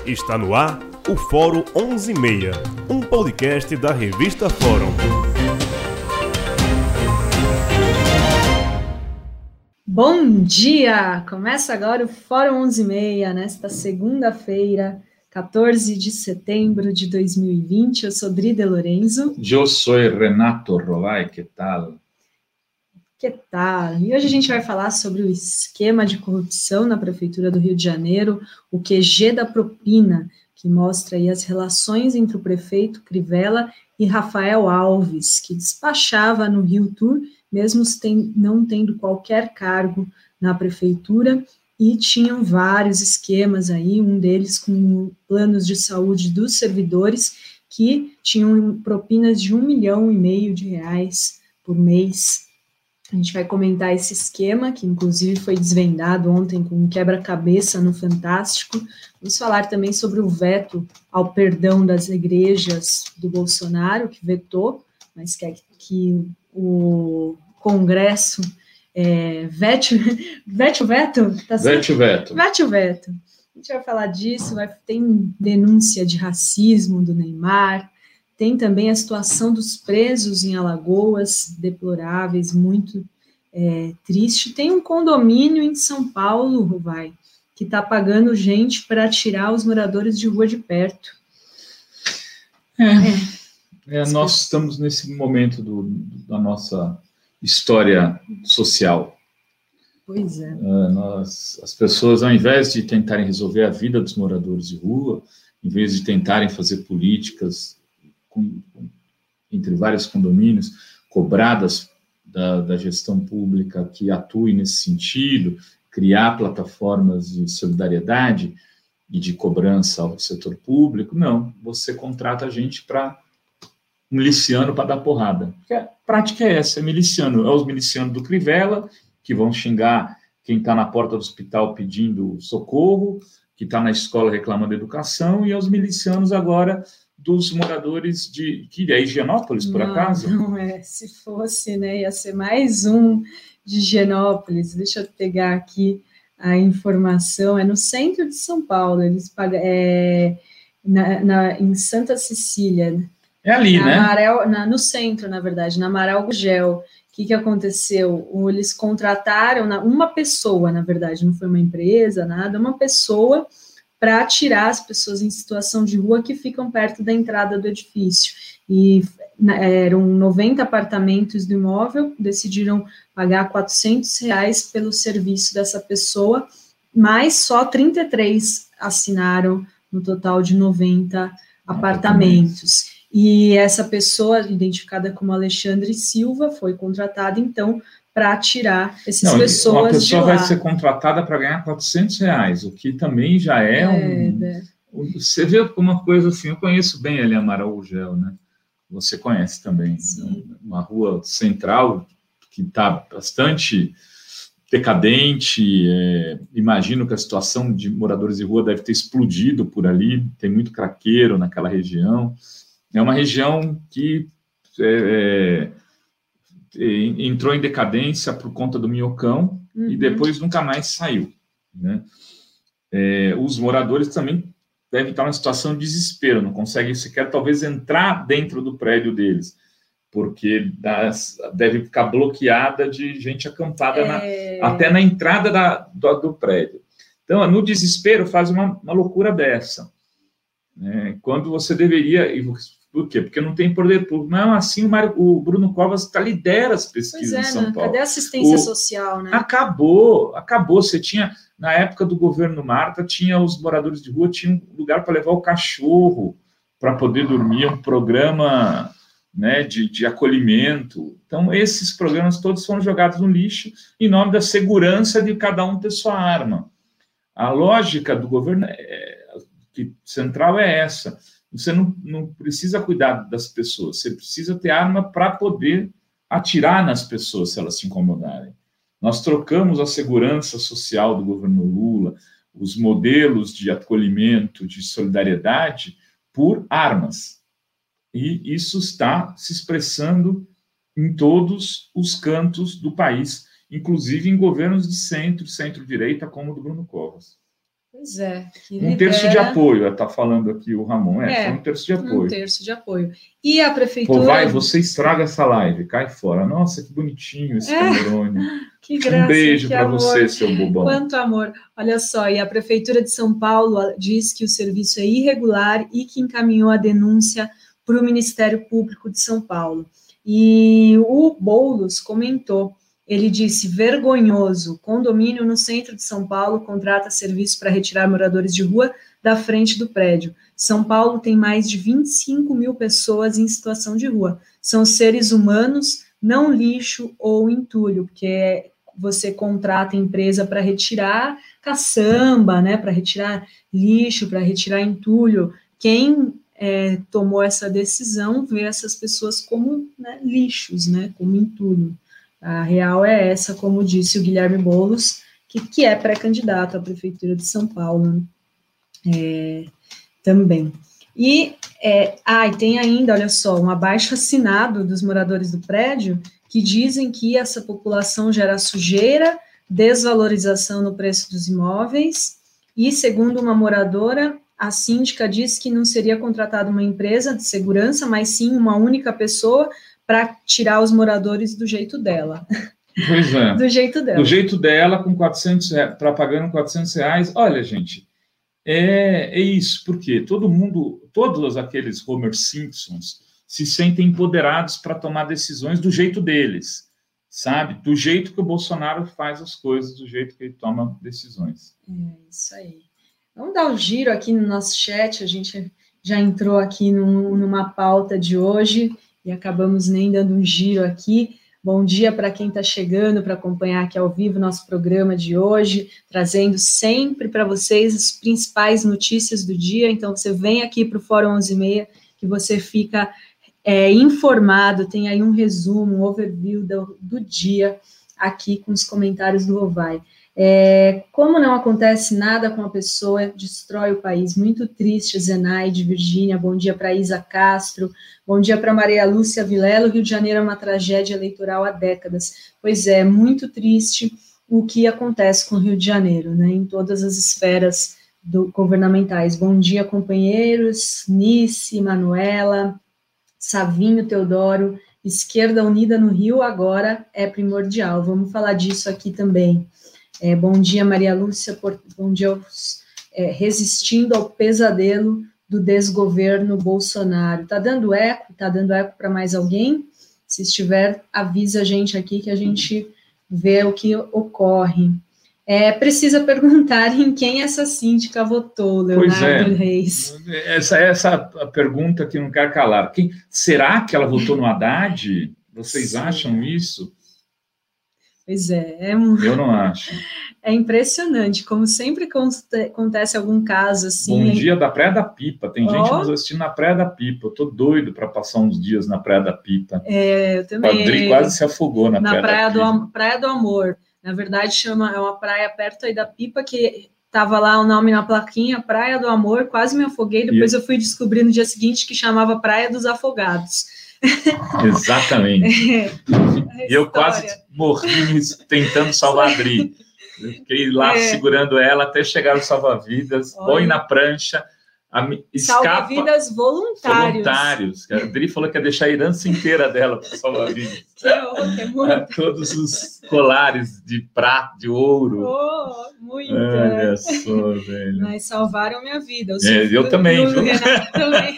Está no ar o Fórum 11:30, um podcast da revista Fórum. Bom dia! Começa agora o Fórum 11:30, nesta segunda-feira, 14 de setembro de 2020. Eu sou Dri De Lorenzo. Eu sou Renato Rovai, que tal? Que tal? E hoje a gente vai falar sobre o esquema de corrupção na Prefeitura do Rio de Janeiro, o QG da propina, que mostra aí as relações entre o prefeito Crivella e Rafael Alves, que despachava no Rio Tour, mesmo não tendo qualquer cargo na prefeitura, e tinham vários esquemas aí, um deles com planos de saúde dos servidores, que tinham propinas de R$1,5 milhão por mês. A gente vai comentar esse esquema, que inclusive foi desvendado ontem com um quebra-cabeça no Fantástico. Vamos falar também sobre o veto ao perdão das igrejas do Bolsonaro, que vetou, mas quer que o Congresso vete o veto? Tá certo? Vete o veto. A gente vai falar disso, tem denúncia de racismo do Neymar, tem também a situação dos presos em Alagoas, deploráveis, muito triste. Tem um condomínio em São Paulo, Rovai, que está pagando gente para tirar os moradores de rua de perto. Nós estamos nesse momento da nossa história social. Pois é. As pessoas, ao invés de tentarem resolver a vida dos moradores de rua, em vez de tentarem fazer políticas entre vários condomínios, cobradas da gestão pública que atue nesse sentido, criar plataformas de solidariedade e de cobrança ao setor público, não, você contrata a gente para miliciano para dar porrada. Porque a prática é essa, é miliciano. É os milicianos do Crivella, que vão xingar quem está na porta do hospital pedindo socorro, que está na escola reclamando educação, e aos milicianos agora dos moradores que é Higienópolis, por acaso? Não é, se fosse, né, ia ser mais um de Higienópolis. Deixa eu pegar aqui a informação, é no centro de São Paulo, eles pagam, em Santa Cecília. É ali, né? No centro, na verdade, na Amaral Gurgel. O que aconteceu? Eles contrataram uma pessoa, na verdade, não foi uma empresa, nada, uma pessoa para tirar as pessoas em situação de rua que ficam perto da entrada do edifício. E eram 90 apartamentos do imóvel, decidiram pagar R$400 pelo serviço dessa pessoa, mas só 33 assinaram no total de 90 apartamentos. E essa pessoa, identificada como Alexandre Silva, foi contratada, então, para tirar essas pessoas uma pessoa de lá. Vai ser contratada para ganhar R$400, o que também já é Você vê uma coisa assim, eu conheço bem ali a Amaral Gurgel, né? Você conhece também. Uma rua central que está bastante decadente, imagino que a situação de moradores de rua deve ter explodido por ali, tem muito craqueiro naquela região. É uma região que entrou em decadência por conta do Minhocão e depois nunca mais saiu, né? Os moradores também devem estar numa situação de desespero, não conseguem sequer talvez entrar dentro do prédio deles, porque deve ficar bloqueada de gente acampada até na entrada do prédio. Então, no desespero, faz uma loucura dessa, né? Quando você deveria... Por quê? Porque não tem poder público. Não, assim o Bruno Covas lidera as pesquisas em São Paulo. Cadê a assistência social, né? Acabou. Você tinha, na época do governo Marta, tinha os moradores de rua, tinha um lugar para levar o cachorro para poder dormir, um programa, né, de acolhimento. Então, esses programas todos foram jogados no lixo em nome da segurança de cada um ter sua arma. A lógica do governo central é essa. Você não precisa cuidar das pessoas, você precisa ter arma para poder atirar nas pessoas se elas se incomodarem. Nós trocamos a segurança social do governo Lula, os modelos de acolhimento, de solidariedade, por armas. E isso está se expressando em todos os cantos do país, inclusive em governos de centro-direita, como o do Bruno Covas. Pois é. Um terço de apoio, está falando aqui o Ramon. Foi um terço de apoio. Um terço de apoio. E a prefeitura... Pô, vai, você estraga essa live, cai fora. Nossa, que bonitinho esse Camerone. Que graça, um beijo para amor. você, seu bobão. Quanto amor. Olha só, e a Prefeitura de São Paulo diz que o serviço é irregular e que encaminhou a denúncia para o Ministério Público de São Paulo. E o Boulos comentou, ele disse, vergonhoso, condomínio no centro de São Paulo contrata serviço para retirar moradores de rua da frente do prédio. São Paulo tem mais de 25 mil pessoas em situação de rua. São seres humanos, não lixo ou entulho, porque você contrata a empresa para retirar caçamba, né, para retirar lixo, para retirar entulho. Quem tomou essa decisão vê essas pessoas como, né, lixos, né, como entulho. A real é essa, como disse o Guilherme Boulos, que é pré-candidato à Prefeitura de São Paulo, também. E tem ainda, olha só, um abaixo-assinado dos moradores do prédio que dizem que essa população gera sujeira, desvalorização no preço dos imóveis, e, segundo uma moradora, a síndica diz que não seria contratada uma empresa de segurança, mas sim uma única pessoa para tirar os moradores do jeito dela. Pois é. Do jeito dela. Do jeito dela, com 400 reais, pagando 400 reais. Olha, gente, é isso, porque todos aqueles Homer Simpsons se sentem empoderados para tomar decisões do jeito deles, sabe? Do jeito que o Bolsonaro faz as coisas, do jeito que ele toma decisões. Isso aí. Vamos dar um giro aqui no nosso chat, a gente já entrou aqui numa pauta de hoje e acabamos nem dando um giro aqui. Bom dia para quem está chegando para acompanhar aqui ao vivo nosso programa de hoje, trazendo sempre para vocês as principais notícias do dia. Então, você vem aqui para o Fórum 11h30, que você fica informado, tem aí um resumo, um overview do dia aqui com os comentários do Rovai. Como não acontece nada com a pessoa, destrói o país. Muito triste, Zenaide, Virgínia, bom dia para Isa Castro, bom dia para Maria Lúcia Vilela. Rio de Janeiro é uma tragédia eleitoral há décadas. Pois é, muito triste o que acontece com o Rio de Janeiro, né, em todas as esferas governamentais. Bom dia, companheiros, Nice, Manuela, Savinho, Teodoro, Esquerda Unida no Rio agora é primordial. Vamos falar disso aqui também. Bom dia, Maria Lúcia, bom dia, resistindo ao pesadelo do desgoverno Bolsonaro. Tá dando eco para mais alguém? Se estiver, avisa a gente aqui que a gente vê o que ocorre. Precisa perguntar em quem essa síndica votou, Leonardo Reis. Essa a pergunta que não quer calar. Será que ela votou no Haddad? Vocês acham isso? Pois é. Eu não acho. É impressionante, como sempre acontece algum caso assim. Bom dia da Praia da Pipa. Tem gente nos assistindo na Praia da Pipa. Eu tô doido para passar uns dias na Praia da Pipa. Eu também. O Padre quase se afogou na Praia da Pipa. Praia do Amor. Na verdade, é uma praia perto aí da Pipa, que estava lá o nome na plaquinha, Praia do Amor, quase me afoguei, depois eu fui descobrir no dia seguinte que chamava Praia dos Afogados. Exatamente. E eu quase morri tentando salvar a Adri. Eu fiquei lá segurando ela até chegar o salva-vidas, põe na prancha, escapa. Salva-vidas voluntários. A Adri falou que ia deixar a herança inteira dela para salva-vidas. Que muito. Todos os colares de prata, de ouro. Muito. Olha só, velho. Mas salvaram minha vida. Eu também. O Renato também.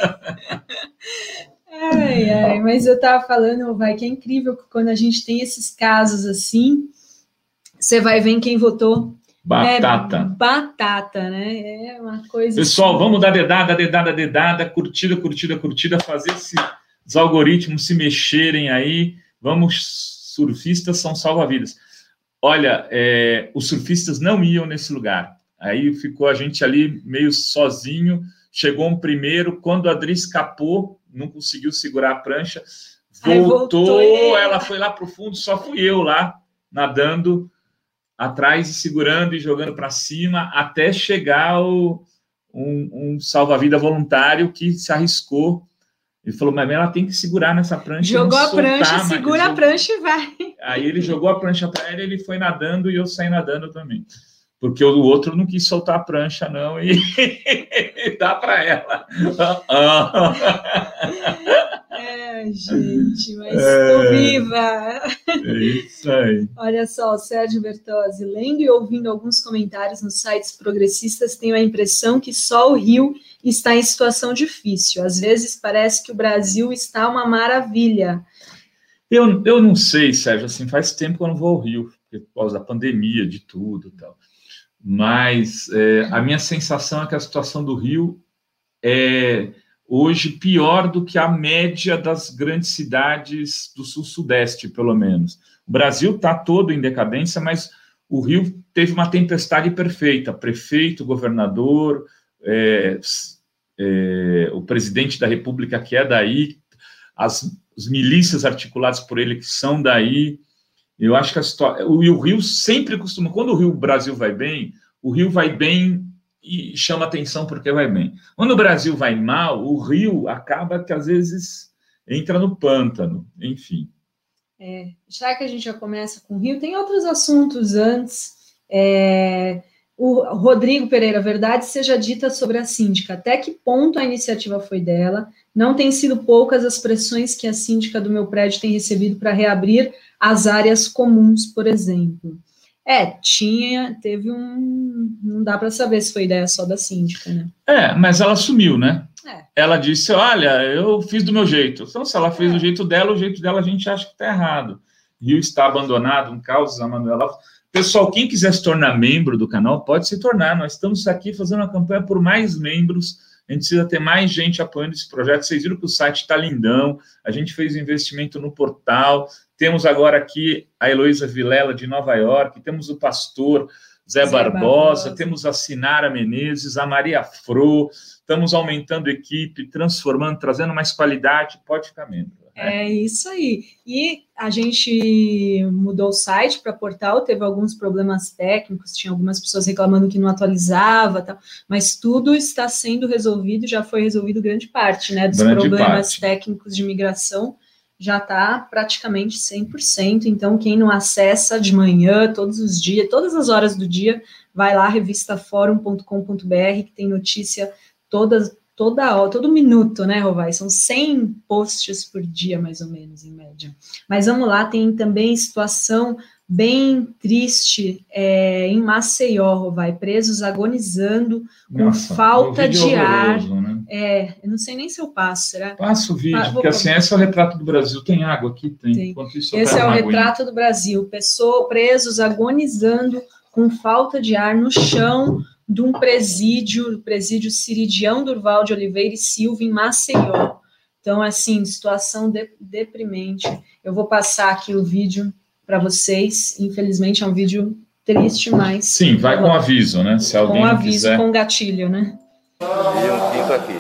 Mas eu estava falando, que é incrível que quando a gente tem esses casos assim, você vai ver quem votou. Batata, né? É uma coisa. Pessoal, assim. Vamos dar dedada, curtida, fazer os algoritmos se mexerem aí. Vamos, surfistas são salva-vidas. Olha, os surfistas não iam nesse lugar. Aí ficou a gente ali meio sozinho. Chegou um primeiro, quando a Adri escapou, não conseguiu segurar a prancha, voltou, ela foi lá para o fundo, só fui eu lá, nadando atrás e segurando e jogando para cima, até chegar um salva-vida voluntário que se arriscou. Ele falou, mas ela tem que segurar nessa prancha. Jogou a prancha, segura a prancha e vai. Aí ele jogou a prancha para ela, ele foi nadando e eu saí nadando também. porque o outro não quis soltar a prancha, não, e dá para ela. Gente, mas estou viva. É isso aí. Olha só, Sérgio Bertozzi, lendo e ouvindo alguns comentários nos sites progressistas, tenho a impressão que só o Rio está em situação difícil. Às vezes parece que o Brasil está uma maravilha. Eu não sei, Sérgio, assim, faz tempo que eu não vou ao Rio, por causa da pandemia, de tudo e tal. Mas a minha sensação é que a situação do Rio é hoje pior do que a média das grandes cidades do sul-sudeste, pelo menos. O Brasil está todo em decadência, mas o Rio teve uma tempestade perfeita. Prefeito, governador, o presidente da República, que é daí, as milícias articuladas por ele, que são daí. Eu acho que a história... O Rio sempre costuma... Quando o Brasil vai bem, o Rio vai bem e chama atenção porque vai bem. Quando o Brasil vai mal, o Rio acaba que, às vezes, entra no pântano, enfim. Já que a gente já começa com o Rio, tem outros assuntos antes. O Rodrigo Pereira, verdade seja dita sobre a síndica. Até que ponto a iniciativa foi dela? Não tem sido poucas as pressões que a síndica do meu prédio tem recebido para reabrir as áreas comuns, por exemplo. Teve não dá para saber se foi ideia só da síndica, né? Mas ela assumiu, né? Ela disse, olha, eu fiz do meu jeito. Então, se ela fez do jeito dela, o jeito dela a gente acha que está errado. Rio está abandonado, um caos, a Manuela. Pessoal, quem quiser se tornar membro do canal, pode se tornar. Nós estamos aqui fazendo uma campanha por mais membros. A gente precisa ter mais gente apoiando esse projeto. Vocês viram que o site está lindão. A gente fez investimento no portal. Temos agora aqui a Heloísa Vilela, de Nova York. Temos o pastor Zé Barbosa. Temos a Sinara Menezes, a Maria Fro. Estamos aumentando a equipe, transformando, trazendo mais qualidade. Pode ficar membro. É isso aí. E a gente mudou o site para portal, teve alguns problemas técnicos, tinha algumas pessoas reclamando que não atualizava, tal, mas tudo está sendo resolvido, já foi resolvido grande parte, né, dos problemas técnicos de migração, já está praticamente 100%, então quem não acessa de manhã, todos os dias, todas as horas do dia, vai lá, revistaforum.com.br, que tem notícia todo minuto, né, Rovai? São 100 posts por dia, mais ou menos, em média. Mas vamos lá, tem também situação bem triste em Maceió, Rovai, presos agonizando com falta de ar. Né? Eu não sei nem se eu passo, será? Passa o vídeo, porque assim, esse é o retrato do Brasil. Tem água aqui? Tem. Enquanto isso, esse é o retrato do Brasil. Presos agonizando com falta de ar no chão de um presídio, o presídio Ciridião Durval de Oliveira e Silva, em Maceió. Então, assim, situação deprimente. Eu vou passar aqui o vídeo para vocês. Infelizmente, é um vídeo triste, mas... Sim, vai com aviso, né? Se alguém com aviso, quiser. Com gatilho, né? E um quinto aqui.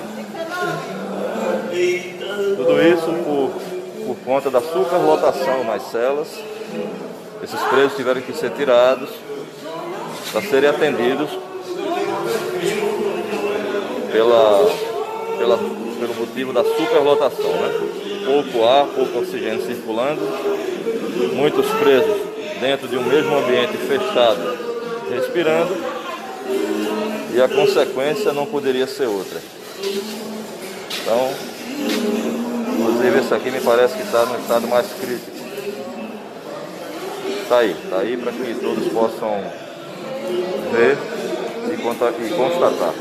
Tudo isso por conta da superlotação nas celas. Esses presos tiveram que ser tirados para serem atendidos pelo motivo da superlotação, né? Pouco ar, pouco oxigênio circulando, muitos presos dentro de um mesmo ambiente fechado, respirando, e a consequência não poderia ser outra. Então, inclusive esse aqui me parece que está no estado mais crítico. Está aí para que todos possam ver e constatar.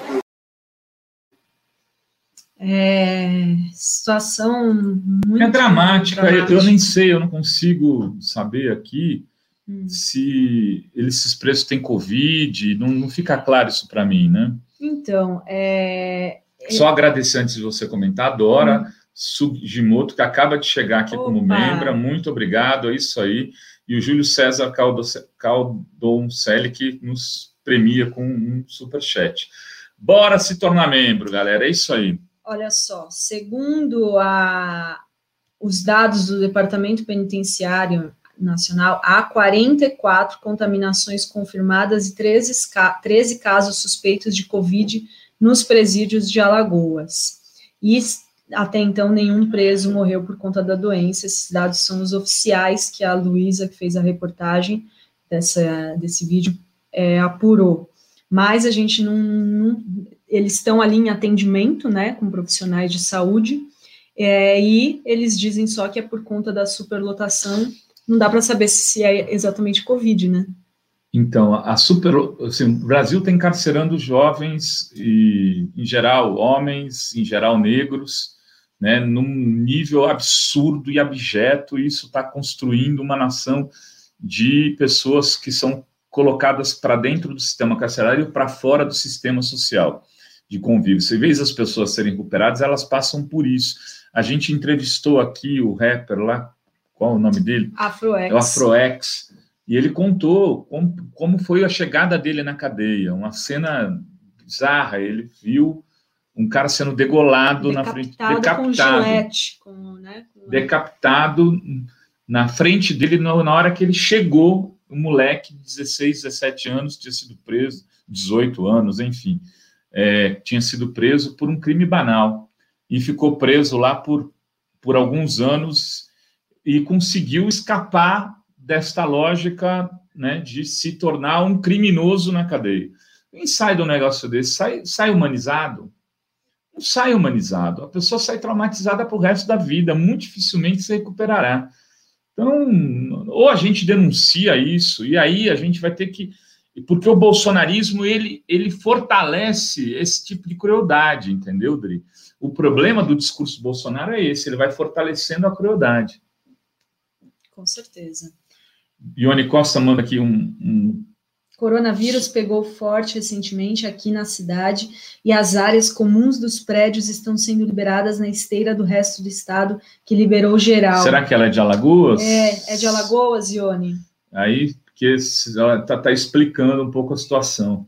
Situação muito dramática. Eu nem sei, eu não consigo saber aqui se esses presos têm Covid, não fica claro isso para mim, né? Então, Só agradecer antes de você comentar, a Dora Sugimoto, que acaba de chegar aqui como membro, muito obrigado, é isso aí. E o Júlio César Caldoncelli, que nos premia com um superchat. Bora se tornar membro, galera, é isso aí. Olha só, segundo os dados do Departamento Penitenciário Nacional, há 44 contaminações confirmadas e 13 casos suspeitos de Covid nos presídios de Alagoas. E até então nenhum preso morreu por conta da doença. Esses dados são os oficiais que a Luísa, que fez a reportagem desse vídeo, apurou. Mas a gente eles estão ali em atendimento, né, com profissionais de saúde, e eles dizem só que é por conta da superlotação, não dá para saber se é exatamente Covid, né? Então, o Brasil está encarcerando jovens, e, em geral, homens, em geral, negros, né, num nível absurdo e abjeto, e isso está construindo uma nação de pessoas que são colocadas para dentro do sistema carcerário e para fora do sistema social de convívio. Se vê as pessoas serem recuperadas, elas passam por isso. A gente entrevistou aqui o rapper lá, qual é o nome dele? Afroex. É o Afroex. E ele contou como foi a chegada dele na cadeia, uma cena bizarra. Ele viu um cara sendo degolado na frente, decapitado com gilete, decapitado na frente dele na hora que ele chegou. Um moleque de 16, 17 anos tinha sido preso, 18 anos, enfim, tinha sido preso por um crime banal e ficou preso lá por alguns anos e conseguiu escapar desta lógica, né, de se tornar um criminoso na cadeia. Quem sai do negócio desse sai humanizado? Não sai humanizado. A pessoa sai traumatizada para o resto da vida. Muito dificilmente se recuperará. Então, ou a gente denuncia isso, e aí a gente vai ter que... Porque o bolsonarismo, ele fortalece esse tipo de crueldade, entendeu, Dri? O problema do discurso Bolsonaro é esse, ele vai fortalecendo a crueldade. Com certeza. Ione Costa manda aqui Coronavírus pegou forte recentemente aqui na cidade e as áreas comuns dos prédios estão sendo liberadas na esteira do resto do estado, que liberou geral. Será que ela é de Alagoas? É de Alagoas, Ione. Aí, porque ela está explicando um pouco a situação.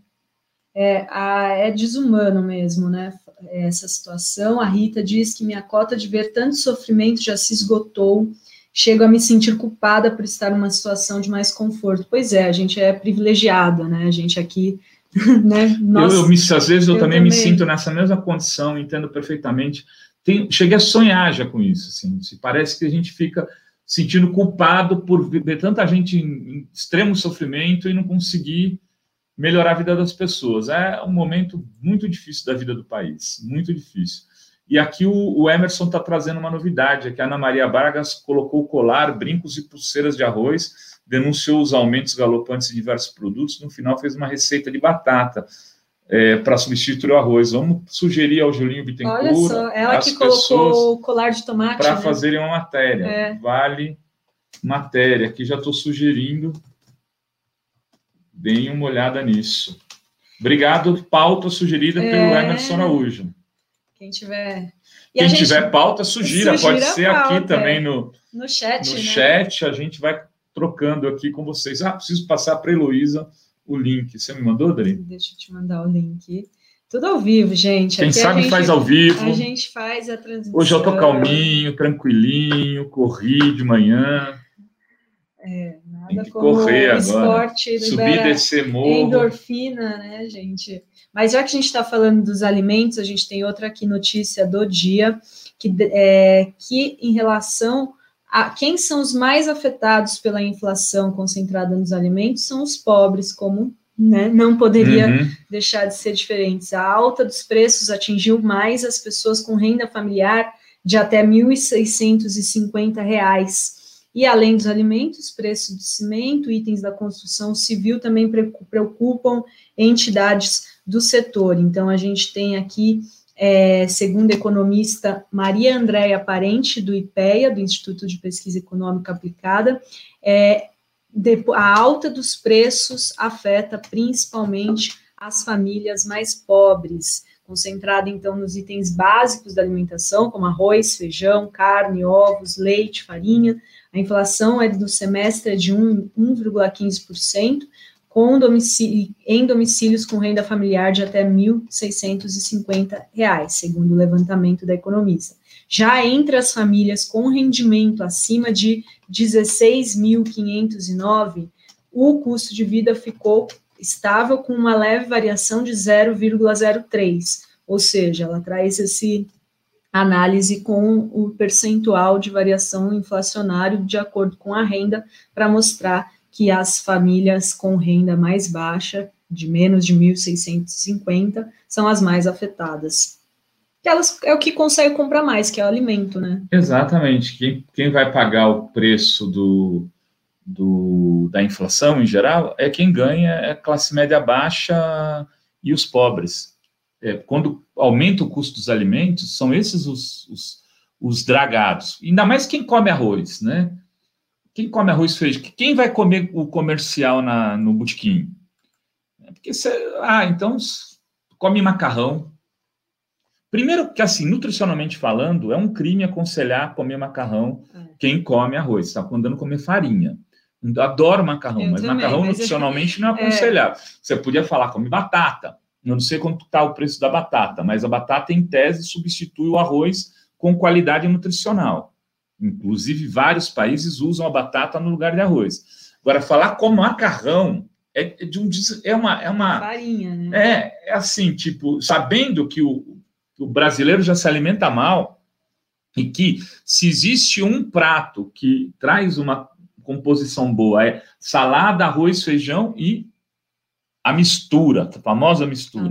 É desumano mesmo, né, essa situação. A Rita diz que minha cota de ver tanto sofrimento já se esgotou. Chego a me sentir culpada por estar numa situação de mais conforto. Pois é, a gente é privilegiada, né? A gente aqui, né? Às vezes eu também me sinto nessa mesma condição, entendo perfeitamente. Cheguei a sonhar já com isso, assim. Parece que a gente fica sentindo culpado por ver tanta gente em extremo sofrimento e não conseguir melhorar a vida das pessoas. É um momento muito difícil da vida do país, muito difícil. E aqui o Emerson está trazendo uma novidade, que a Ana Maria Vargas colocou colar, brincos e pulseiras de arroz, denunciou os aumentos galopantes de diversos produtos, no final fez uma receita de batata para substituir o arroz. Vamos sugerir ao Julinho Bittencourt, olha só, ela que colocou o colar de tomate, para fazerem uma matéria. Vale matéria, aqui já estou sugerindo, deem uma olhada nisso. Obrigado, pauta sugerida pelo Emerson Araújo. Quem tiver... tiver pauta, sugira pode ser pauta, aqui também no chat. No chat, a gente vai trocando aqui com vocês. Preciso passar para a Heloísa o link. Você me mandou, Dani? Deixa eu te mandar o link. Tudo ao vivo, gente. Quem sabe faz ao vivo. A gente faz a transmissão. Hoje eu tô calminho, tranquilinho, corri de manhã. Nada tem que como correr o agora. Esporte, subir, descer morro. Endorfina, né, gente? Mas já que a gente está falando dos alimentos, a gente tem outra aqui notícia do dia, que em relação a quem são os mais afetados pela inflação concentrada nos alimentos, são os pobres, como, né, não poderia deixar de ser diferente. A alta dos preços atingiu mais as pessoas com renda familiar de até R$ 1.650. E, além dos alimentos, preço do cimento, itens da construção civil também preocupam entidades do setor. Então, a gente tem aqui, segundo a economista Maria Andréia Parente, do IPEA, do Instituto de Pesquisa Econômica Aplicada, a alta dos preços afeta principalmente as famílias mais pobres, concentrada, então, nos itens básicos da alimentação, como arroz, feijão, carne, ovos, leite, farinha. A inflação do semestre é de 1,15%, em domicílios com renda familiar de até R$ 1.650, segundo o levantamento da economista. Já entre as famílias com rendimento acima de R$ 16.509, o custo de vida ficou estável com uma leve variação de 0,03, ou seja, ela traz esse análise com o percentual de variação inflacionário de acordo com a renda para mostrar que as famílias com renda mais baixa, de menos de 1.650, são as mais afetadas. Elas é o que consegue comprar mais, que é o alimento, né? Exatamente. Quem vai pagar o preço da inflação, em geral, é quem ganha, é a classe média baixa e os pobres. Quando aumenta o custo dos alimentos, são esses os dragados. Ainda mais quem come arroz, né? Quem come arroz e feijão? Quem vai comer o comercial no botequim? Porque então come macarrão. Primeiro que, assim, nutricionalmente falando, é um crime aconselhar comer macarrão quem come arroz. Está mandando comer farinha. Eu adoro macarrão, mas também, macarrão nutricionalmente não é aconselhável. Você podia falar, come batata. Eu não sei quanto está o preço da batata, mas a batata, em tese, substitui o arroz com qualidade nutricional. Inclusive, vários países usam a batata no lugar de arroz. Agora, falar como macarrão é uma farinha, né? É assim, tipo, sabendo que o brasileiro já se alimenta mal e que se existe um prato que traz uma composição boa, é salada, arroz, feijão e a mistura, a famosa mistura.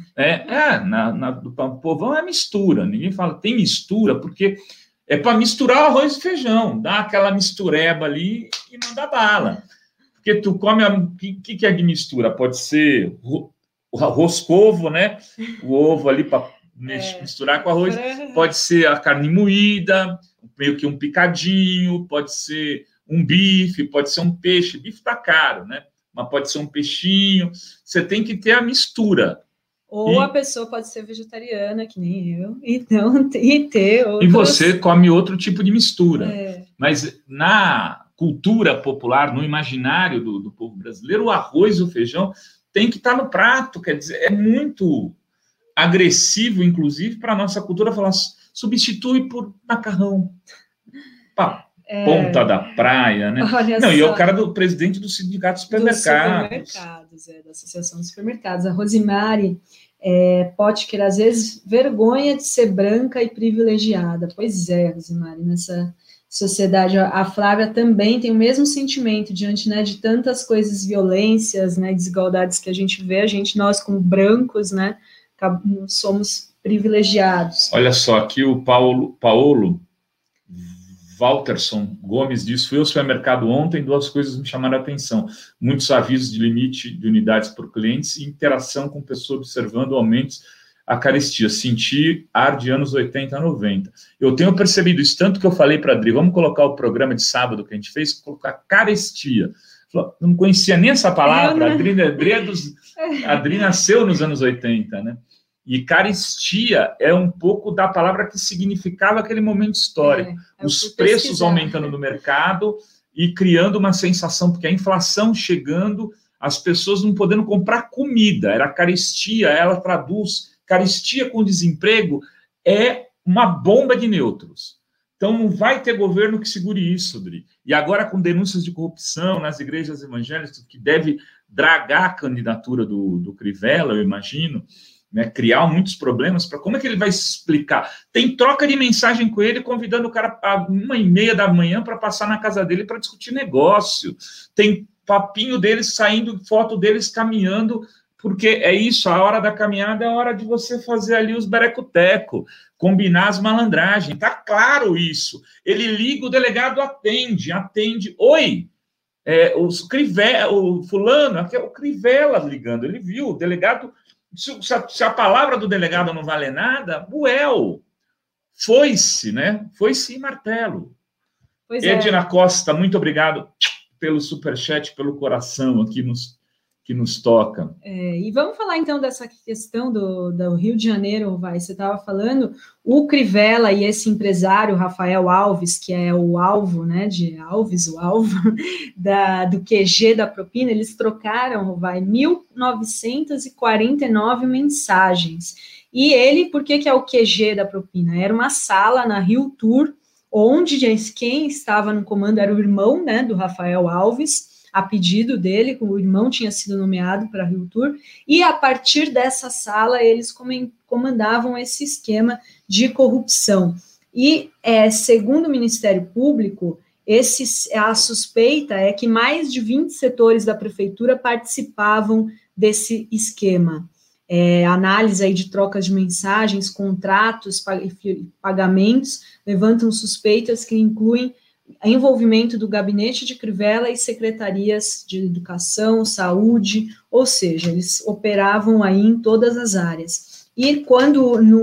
Do povão é mistura. Ninguém fala, tem mistura, porque é para misturar o arroz e feijão, dá aquela mistureba ali e manda bala. Porque tu come, o que é de mistura? Pode ser o roscovo, né? O ovo ali para misturar com arroz, pode ser a carne moída, meio que um picadinho, pode ser um bife, pode ser um peixe. Bife tá caro, né? Mas pode ser um peixinho. Você tem que ter a mistura. Ou a pessoa pode ser vegetariana, que nem eu, então, e ter outras... E você come outro tipo de mistura. Mas na cultura popular, no imaginário do povo brasileiro, o arroz e o feijão tem que estar no prato. Quer dizer, é muito agressivo, inclusive, para a nossa cultura falar, substitui por macarrão. Ponta da praia, né? Não, e é o cara do presidente do Sindicato de Supermercados. Da Associação de Supermercados. A Rosimari Potker, às vezes, vergonha de ser branca e privilegiada. Pois é, Rosimari, nessa sociedade, a Flávia também tem o mesmo sentimento diante, né, de tantas coisas, violências, né, desigualdades que a gente vê, nós como brancos, né, somos privilegiados. Olha só, aqui o Paulo Walterson Gomes diz, fui ao supermercado ontem, 2 coisas me chamaram a atenção. Muitos avisos de limite de unidades por clientes e interação com pessoas observando aumentos a carestia. Senti ar de anos 80, 90. Eu tenho percebido isso, tanto que eu falei para a Adri, vamos colocar o programa de sábado que a gente fez, colocar carestia. Eu não conhecia nem essa palavra, a Adri nasceu nos anos 80, né? E carestia é um pouco da palavra que significava aquele momento histórico. Os preços aumentando no mercado e criando uma sensação, porque a inflação chegando, as pessoas não podendo comprar comida. Era carestia, ela traduz. Carestia com desemprego é uma bomba de nêutrons. Então, não vai ter governo que segure isso, Dri. E agora, com denúncias de corrupção nas igrejas evangélicas, que deve dragar a candidatura do Crivella, eu imagino, né, criar muitos problemas, para como é que ele vai se explicar? Tem troca de mensagem com ele, convidando o cara a 1h30 da manhã para passar na casa dele para discutir negócio. Tem papinho deles saindo, foto deles caminhando, porque é isso, a hora da caminhada é a hora de você fazer ali os berecoteco, combinar as malandragens. Tá claro isso. Ele liga, o delegado atende. Oi, o fulano, aqui é o Crivella ligando, ele viu, o delegado... Se a palavra do delegado não vale nada, foi-se, né? Foi-se e martelo. Edna Costa, muito obrigado pelo superchat, pelo coração aqui que nos toca. E vamos falar, então, dessa questão do Rio de Janeiro, você estava falando, o Crivella e esse empresário, Rafael Alves, que é o alvo, né, o alvo do QG da propina, eles trocaram, 1.949 mensagens. E ele, por que é o QG da propina? Era uma sala na Rio Tour, onde quem estava no comando era o irmão, né, do Rafael Alves, a pedido dele, o irmão tinha sido nomeado para a Rio Tour, e a partir dessa sala eles comandavam esse esquema de corrupção. E, segundo o Ministério Público, a suspeita é que mais de 20 setores da prefeitura participavam desse esquema. Análise aí de trocas de mensagens, contratos, pagamentos, levantam suspeitas que incluem envolvimento do gabinete de Crivella e secretarias de educação, saúde, ou seja, eles operavam aí em todas as áreas. E quando no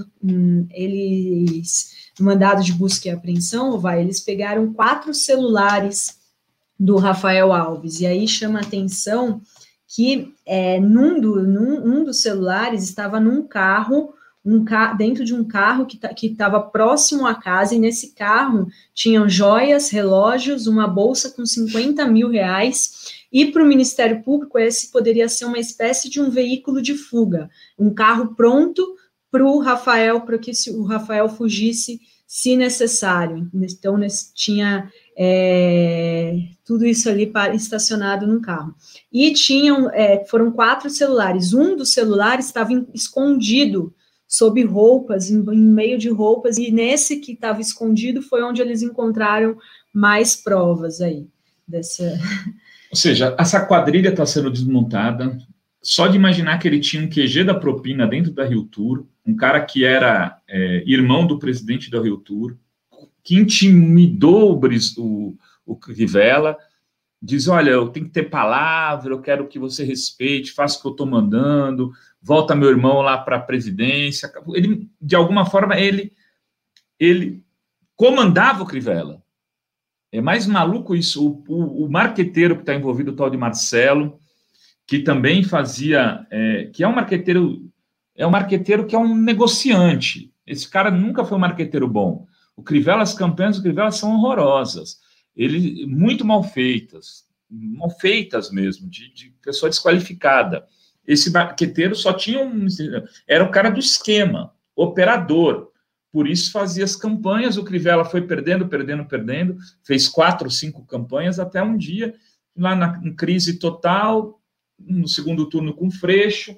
mandado de busca e apreensão, eles pegaram 4 celulares do Rafael Alves, e aí chama a atenção que um dos celulares estava num carro, dentro de um carro que estava próximo à casa, e nesse carro tinham joias, relógios, uma bolsa com 50 mil reais, e para o Ministério Público esse poderia ser uma espécie de um veículo de fuga, um carro pronto para que o Rafael fugisse se necessário. Então, tinha tudo isso ali estacionado num carro. E foram 4 celulares. Um dos celulares estava escondido sob roupas, em meio de roupas, e nesse que estava escondido foi onde eles encontraram mais provas aí dessa... Ou seja, essa quadrilha está sendo desmontada. Só de imaginar que ele tinha um QG da propina dentro da Rio Tour, um cara que era irmão do presidente da Rio Tour, que intimidou o Crivella, diz, olha, eu tenho que ter palavra, eu quero que você respeite, faça o que eu estou mandando, volta meu irmão lá para a presidência. Ele, de alguma forma, ele comandava o Crivella. É mais maluco isso. O marqueteiro que está envolvido, o tal de Marcelo, que também fazia, que é um marqueteiro que é um negociante. Esse cara nunca foi um marqueteiro bom. As campanhas do Crivella são horrorosas. Muito mal feitas mesmo, de pessoa desqualificada. Esse marqueteiro só tinha era o cara do esquema, operador. Por isso fazia as campanhas, o Crivella foi perdendo, fez 4 ou 5 campanhas, até um dia, lá em crise total, no segundo turno com Freixo,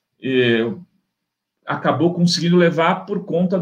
acabou conseguindo levar por conta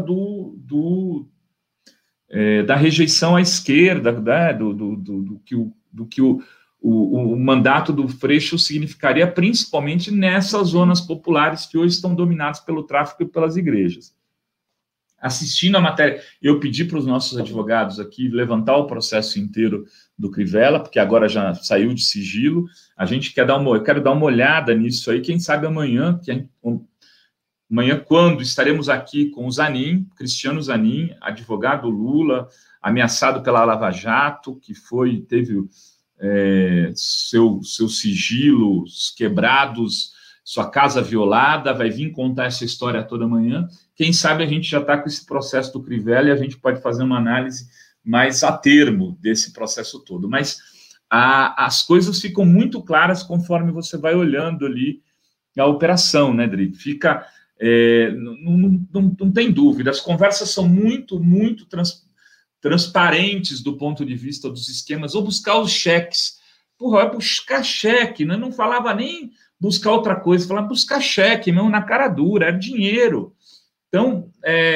da rejeição à esquerda, né, do que o mandato do Freixo significaria, principalmente nessas zonas populares que hoje estão dominadas pelo tráfico e pelas igrejas. Assistindo a matéria, eu pedi para os nossos advogados aqui levantar o processo inteiro do Crivella, porque agora já saiu de sigilo. A gente eu quero dar uma olhada nisso aí, quem sabe amanhã, quando estaremos aqui com o Zanin, Cristiano Zanin, advogado Lula, ameaçado pela Lava Jato, que teve seus sigilos quebrados, sua casa violada, vai vir contar essa história toda amanhã. Quem sabe a gente já está com esse processo do Crivella e a gente pode fazer uma análise mais a termo desse processo todo. Mas as coisas ficam muito claras conforme você vai olhando ali a operação, né, Dri? Fica... não tem dúvida, as conversas são muito transparentes do ponto de vista dos esquemas, ou buscar os cheques. Vai buscar cheque, né? Não falava nem buscar outra coisa, falava buscar cheque, mesmo na cara dura, era dinheiro. Então,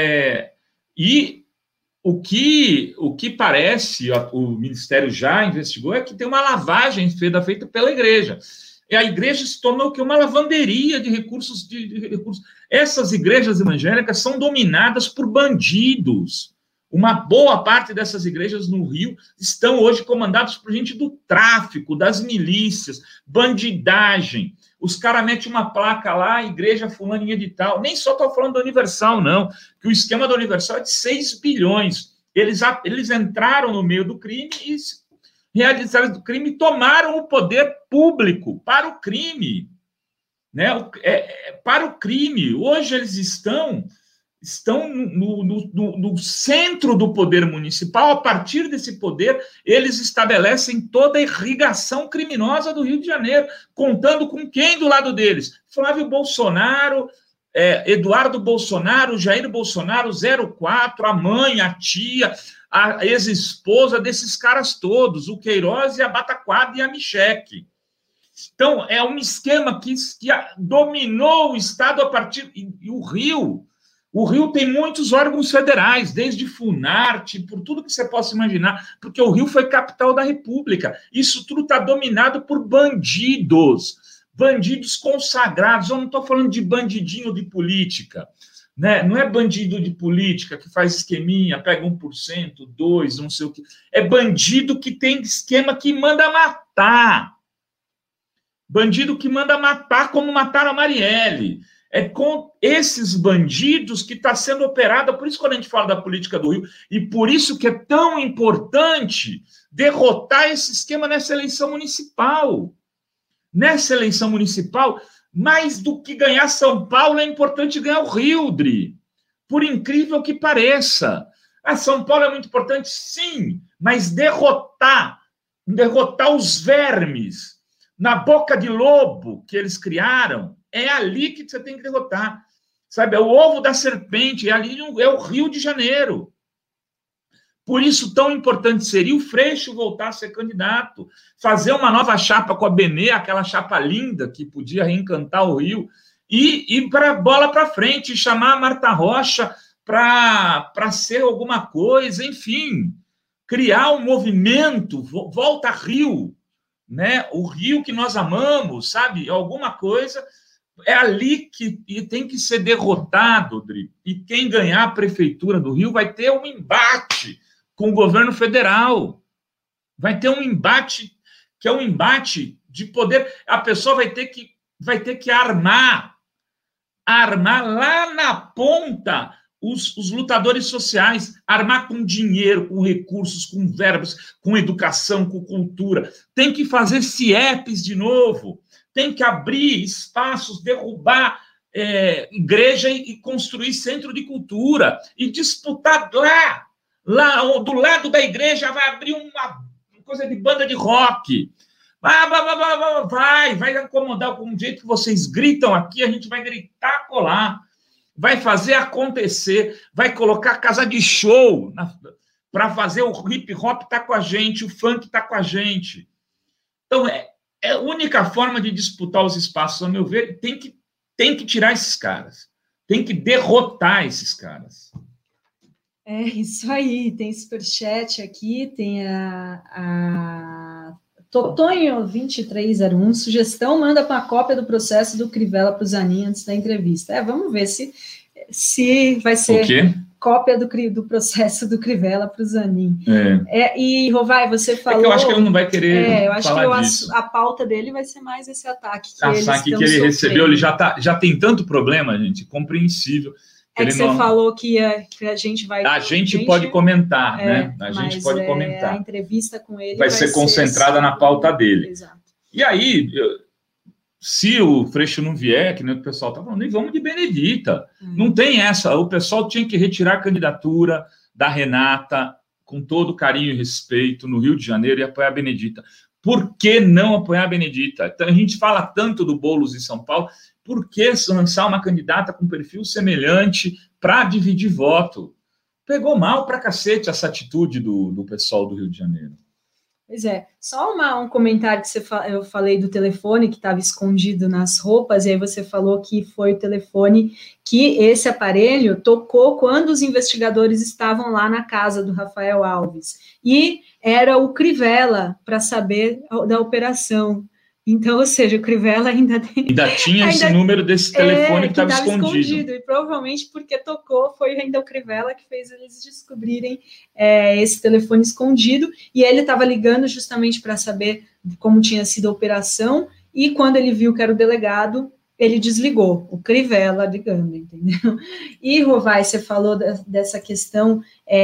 e o que parece, o Ministério já investigou, é que tem uma lavagem feita pela igreja. E a igreja se tornou uma lavanderia de recursos. Essas igrejas evangélicas são dominadas por bandidos. Uma boa parte dessas igrejas no Rio estão hoje comandadas por gente do tráfico, das milícias, bandidagem. Os caras metem uma placa lá, igreja fulaninha de tal. Nem só estou falando da Universal, não. Que o esquema da Universal é de 6 bilhões. Eles entraram no meio do crime e realizaram o crime e tomaram o poder público para o crime. Né? Para o crime. Hoje eles estão no centro do poder municipal. A partir desse poder, eles estabelecem toda a irrigação criminosa do Rio de Janeiro, contando com quem do lado deles? Flávio Bolsonaro, Eduardo Bolsonaro, Jair Bolsonaro, 04, a mãe, a tia, a ex-esposa desses caras todos, o Queiroz e a Bataquada e a Micheque. Então, é um esquema que dominou o Estado a partir... E o Rio O Rio tem muitos órgãos federais, desde Funarte, por tudo que você possa imaginar, porque o Rio foi capital da República. Isso tudo está dominado por bandidos consagrados. Eu não estou falando de bandidinho de política, né? Não é bandido de política que faz esqueminha, pega 1%, 2%, não sei o quê. É bandido que tem esquema que manda matar. Bandido que manda matar, como mataram a Marielle. É com esses bandidos que está sendo operada, por isso quando a gente fala da política do Rio, e por isso que é tão importante derrotar esse esquema nessa eleição municipal. Nessa eleição municipal, mais do que ganhar São Paulo, é importante ganhar o Rio, Dri. Por incrível que pareça. São Paulo é muito importante, sim, mas derrotar os vermes na boca de lobo que eles criaram, é ali que você tem que derrotar. Sabe, é o ovo da serpente, é ali, é o Rio de Janeiro. Por isso, tão importante seria o Freixo voltar a ser candidato, fazer uma nova chapa com a Benê, aquela chapa linda que podia reencantar o Rio, e ir para a bola para frente, chamar a Marta Rocha para ser alguma coisa, enfim, criar um movimento, volta Rio, né? O Rio que nós amamos, sabe? Alguma coisa. É ali que tem que ser derrotado, Dri. E quem ganhar a prefeitura do Rio vai ter um embate com o governo federal. Vai ter um embate, que é um embate de poder. A pessoa vai ter que armar lá na ponta os lutadores sociais, armar com dinheiro, com recursos, com verbas, com educação, com cultura. Tem que fazer CIEPs de novo. Tem que abrir espaços, derrubar igreja e construir centro de cultura e disputar lá do lado da igreja vai abrir uma coisa de banda de rock. Vai acomodar com o jeito que vocês gritam aqui, a gente vai gritar colar, vai fazer acontecer, vai colocar casa de show para fazer o hip hop tá com a gente, o funk tá com a gente. Então, é a única forma de disputar os espaços, ao meu ver, tem que tirar esses caras. Tem que derrotar esses caras. É isso aí. Tem superchat aqui, tem a Totonho 2301, sugestão, manda para a cópia do processo do Crivella para o Zanin antes da entrevista. Vamos ver se vai ser... O quê? Cópia do processo do Crivella para o Zanin. E, Rovai, você falou... eu acho que ele não vai querer eu acho falar que disso. A pauta dele vai ser mais esse ataque que ele recebeu, ele já tem tanto problema, gente, compreensível. Que você falou que a gente vai... A gente pode comentar, né? A gente pode comentar. A entrevista com ele vai ser concentrada na pauta dele. Exato. E aí... Se o Freixo não vier, que nem o pessoal está falando, nem vamos de Benedita. Não tem essa. O pessoal tinha que retirar a candidatura da Renata com todo carinho e respeito no Rio de Janeiro e apoiar a Benedita. Por que não apoiar a Benedita? Então, a gente fala tanto do Boulos em São Paulo, por que lançar uma candidata com perfil semelhante para dividir voto? Pegou mal pra cacete essa atitude do pessoal do Rio de Janeiro. Pois é, só um comentário que eu falei do telefone que estava escondido nas roupas, e aí você falou que foi o telefone que esse aparelho tocou quando os investigadores estavam lá na casa do Rafael Alves, e era o Crivella para saber da operação. Então, ou seja, o Crivella ainda tinha esse número desse telefone que estava escondido. E provavelmente porque tocou, foi ainda o Crivella que fez eles descobrirem esse telefone escondido, e ele estava ligando justamente para saber como tinha sido a operação, e quando ele viu que era o delegado, ele desligou, o Crivella ligando, entendeu? E, Rovai, você falou dessa questão,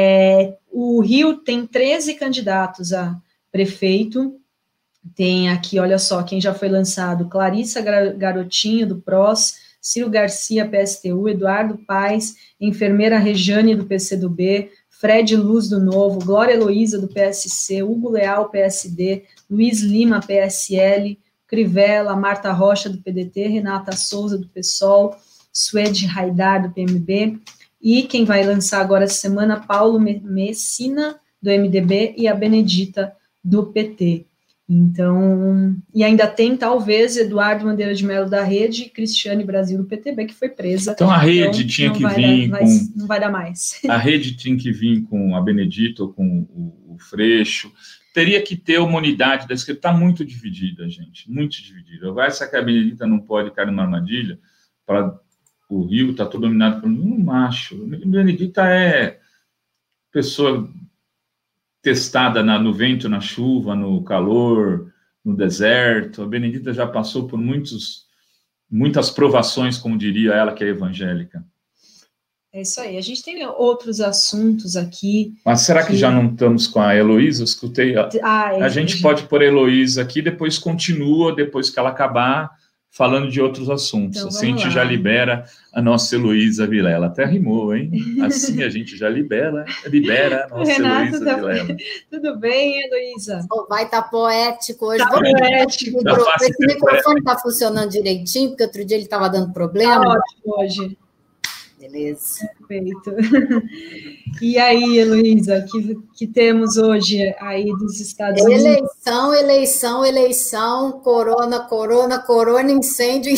o Rio tem 13 candidatos a prefeito. Tem aqui, olha só, quem já foi lançado: Clarissa Garotinho, do PROS, Ciro Garcia, PSTU, Eduardo Paes, enfermeira Rejane, do PCdoB, Fred Luz, do Novo, Glória Heloísa, do PSC, Hugo Leal, PSD, Luiz Lima, PSL, Crivella, Marta Rocha, do PDT, Renata Souza, do PSOL, Suede Haidar, do PMB, e quem vai lançar agora essa semana, Paulo Messina, do MDB, e a Benedita, do PT. Então, e ainda tem, talvez, Eduardo Bandeira de Mello da Rede e Cristiane Brasil do PTB, que foi presa. Então a Rede tinha que vir não vai dar mais. A Rede tinha que vir com a Benedita ou com o Freixo. Teria que ter uma unidade da esquerda. Está muito dividida, gente, muito dividida. Vai ser que a Benedita não pode cair numa armadilha. Para o Rio está todo dominado por um macho. A Benedita é pessoa testada no vento, na chuva, no calor, no deserto. A Benedita já passou por muitas provações, como diria ela, que é evangélica. É isso aí. A gente tem outros assuntos aqui. Mas será que já não estamos com a Heloísa? Eu escutei. A gente pode pôr a Heloísa aqui, depois continua, depois que ela acabar, falando de outros assuntos. Então, assim a gente já libera a nossa Heloísa Vilela. Até rimou, hein? Assim a gente já libera a nossa Heloísa Vilela. Tudo bem, Heloísa? Vai estar poético hoje. Poético. Esse microfone está funcionando direitinho, porque outro dia ele estava dando problema. Tá ótimo hoje. Beleza. Perfeito. E aí, Heloísa, que temos hoje aí dos Estados Unidos? Eleição, corona, incêndio.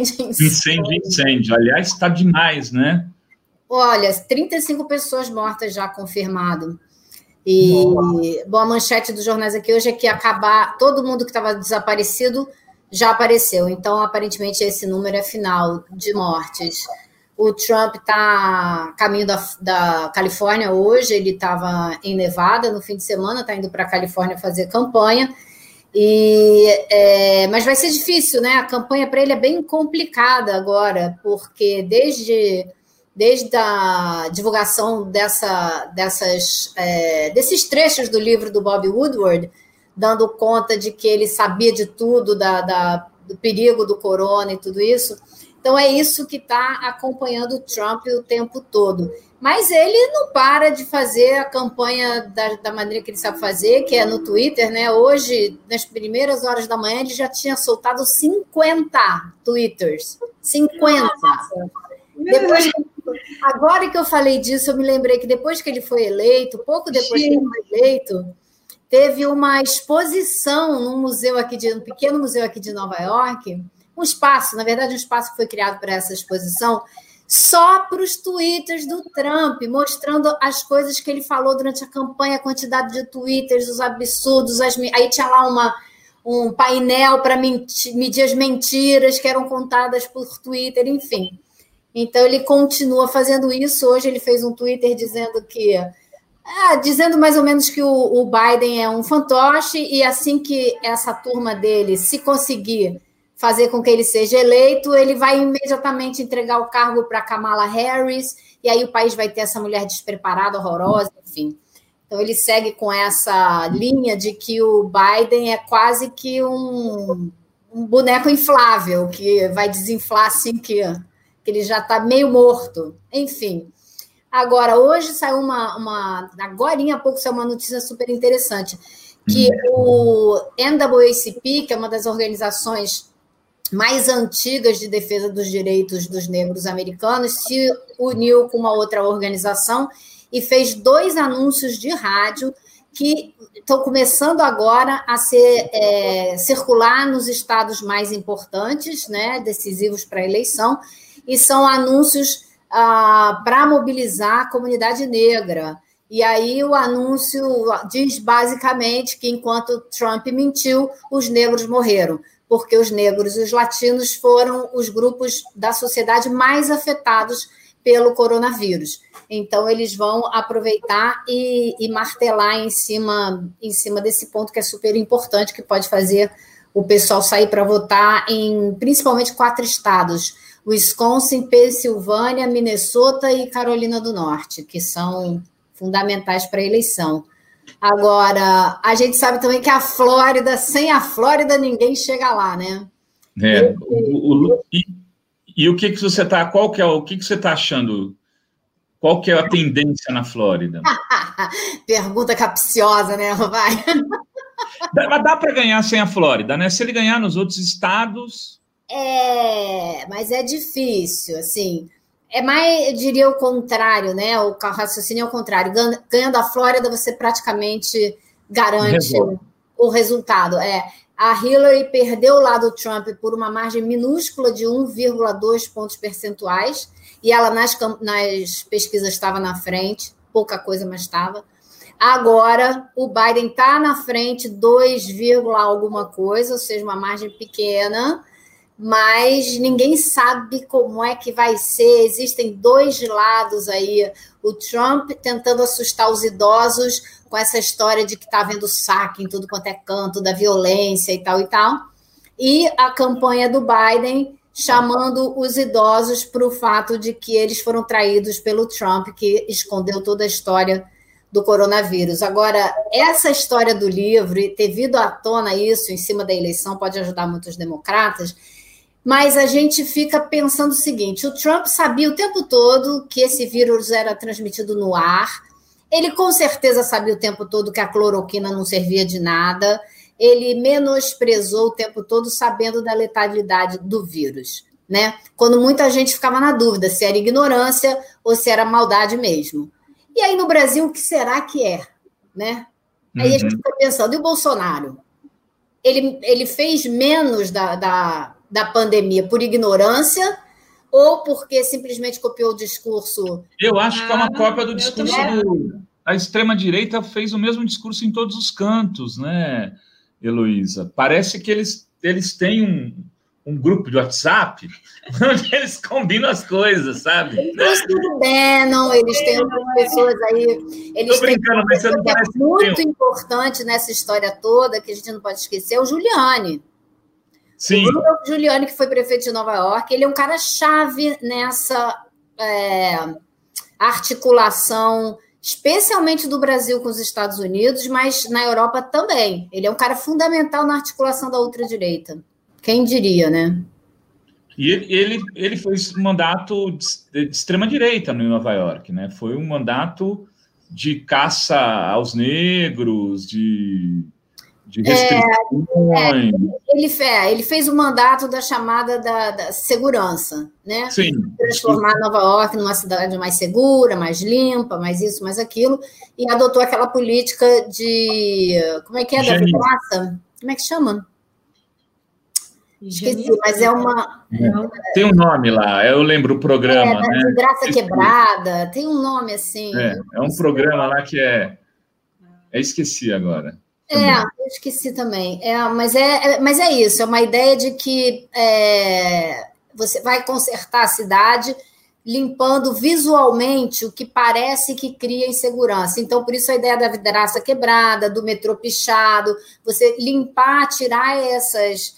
Aliás, está demais, né? Olha, 35 pessoas mortas já confirmado. E bom, a manchete dos jornais aqui hoje é que todo mundo que estava desaparecido já apareceu. Então, aparentemente, esse número é final de mortes. O Trump está a caminho da Califórnia hoje, ele estava em Nevada no fim de semana, está indo para a Califórnia fazer campanha, mas vai ser difícil, né? A campanha para ele é bem complicada agora, porque desde a divulgação desses trechos do livro do Bob Woodward, dando conta de que ele sabia de tudo, do perigo do corona e tudo isso. Então, é isso que está acompanhando o Trump o tempo todo. Mas ele não para de fazer a campanha da maneira que ele sabe fazer, que é no Twitter, né? Hoje, nas primeiras horas da manhã, ele já tinha soltado 50 twitters. 50. Agora que eu falei disso, eu me lembrei que depois que ele foi eleito, pouco depois que ele foi eleito, teve uma exposição num pequeno museu aqui de Nova York, um espaço que foi criado para essa exposição, só para os twitters do Trump, mostrando as coisas que ele falou durante a campanha, a quantidade de twitters, os absurdos, aí tinha lá um painel para medir as mentiras que eram contadas por Twitter, enfim. Então, ele continua fazendo isso. Hoje ele fez um Twitter dizendo mais ou menos que o Biden é um fantoche, e assim que essa turma dele, se conseguir fazer com que ele seja eleito, ele vai imediatamente entregar o cargo para Kamala Harris, e aí o país vai ter essa mulher despreparada, horrorosa, enfim. Então, ele segue com essa linha de que o Biden é quase que um boneco inflável, que vai desinflar assim que ele já está meio morto. Enfim. Agora, hoje saiu agorinha há pouco saiu uma notícia super interessante, que o NAACP, que é uma das organizações mais antigas de defesa dos direitos dos negros americanos, se uniu com uma outra organização e fez 2 anúncios de rádio que estão começando agora a circular nos estados mais importantes, né, decisivos para a eleição, e são anúncios para mobilizar a comunidade negra. E aí o anúncio diz basicamente que enquanto Trump mentiu, os negros morreram, porque os negros e os latinos foram os grupos da sociedade mais afetados pelo coronavírus. Então, eles vão aproveitar e martelar em cima desse ponto que é super importante, que pode fazer o pessoal sair para votar em principalmente 4 estados: Wisconsin, Pensilvânia, Minnesota e Carolina do Norte, que são fundamentais para a eleição. Agora, a gente sabe também que a Flórida, sem a Flórida, ninguém chega lá, né? E o que você está... o que você está achando? Qual que é a tendência na Flórida? Pergunta capciosa, né, vai? Dá para ganhar sem a Flórida, né? Se ele ganhar nos outros estados... Mas é difícil, assim... É mais, eu diria, o contrário, né? O raciocínio é o contrário. Ganhando a Flórida, você praticamente garante O resultado a Hillary perdeu lá do Trump por uma margem minúscula de 1,2 pontos percentuais, e ela nas pesquisas estava na frente, pouca coisa, mas estava. Agora, o Biden está na frente, 2, alguma coisa, ou seja, uma margem pequena, mas ninguém sabe como é que vai ser. Existem dois lados aí. O Trump tentando assustar os idosos com essa história de que está havendo saque em tudo quanto é canto, da violência e tal, e a campanha do Biden chamando os idosos para o fato de que eles foram traídos pelo Trump, que escondeu toda a história do coronavírus. Agora, essa história do livro, e ter vindo à tona isso em cima da eleição, pode ajudar muitos democratas, mas a gente fica pensando o seguinte: o Trump sabia o tempo todo que esse vírus era transmitido no ar, ele com certeza sabia o tempo todo que a cloroquina não servia de nada, ele menosprezou o tempo todo sabendo da letalidade do vírus, né? Quando muita gente ficava na dúvida se era ignorância ou se era maldade mesmo. E aí no Brasil, o que será que é? Né? Aí a gente fica pensando, e o Bolsonaro? Ele fez menos da pandemia por ignorância ou porque simplesmente copiou o discurso? Eu acho que é uma cópia do discurso A extrema-direita fez o mesmo discurso em todos os cantos, né, Heloísa? Parece que eles têm um grupo de WhatsApp onde eles combinam as coisas, sabe? Eles coordenam, eles têm outras pessoas aí. Estou brincando, mas você não parece que muito importante nessa história toda, que a gente não pode esquecer, é o Giuliani. Sim. O Giuliani, que foi prefeito de Nova York, ele é um cara chave nessa articulação, especialmente do Brasil com os Estados Unidos, mas na Europa também. Ele é um cara fundamental na articulação da ultradireita. Quem diria, né? E ele fez um mandato de extrema-direita em Nova York, né? Foi um mandato de caça aos negros, de restrições. Ele fez o mandato da chamada da segurança, né? Sim. Transformar Nova York numa cidade mais segura, mais limpa, mais isso, mais aquilo, e adotou aquela política de... Como é que é? Da vidraça? Como é que chama? Esqueci, mas é uma... Tem um nome lá, eu lembro o programa, né? Vidraça quebrada, tem um nome assim. É um programa lá que esqueci agora. Eu esqueci também. Mas é isso, é uma ideia de que você vai consertar a cidade limpando visualmente o que parece que cria insegurança. Então, por isso a ideia da vidraça quebrada, do metrô pichado, você limpar, tirar essas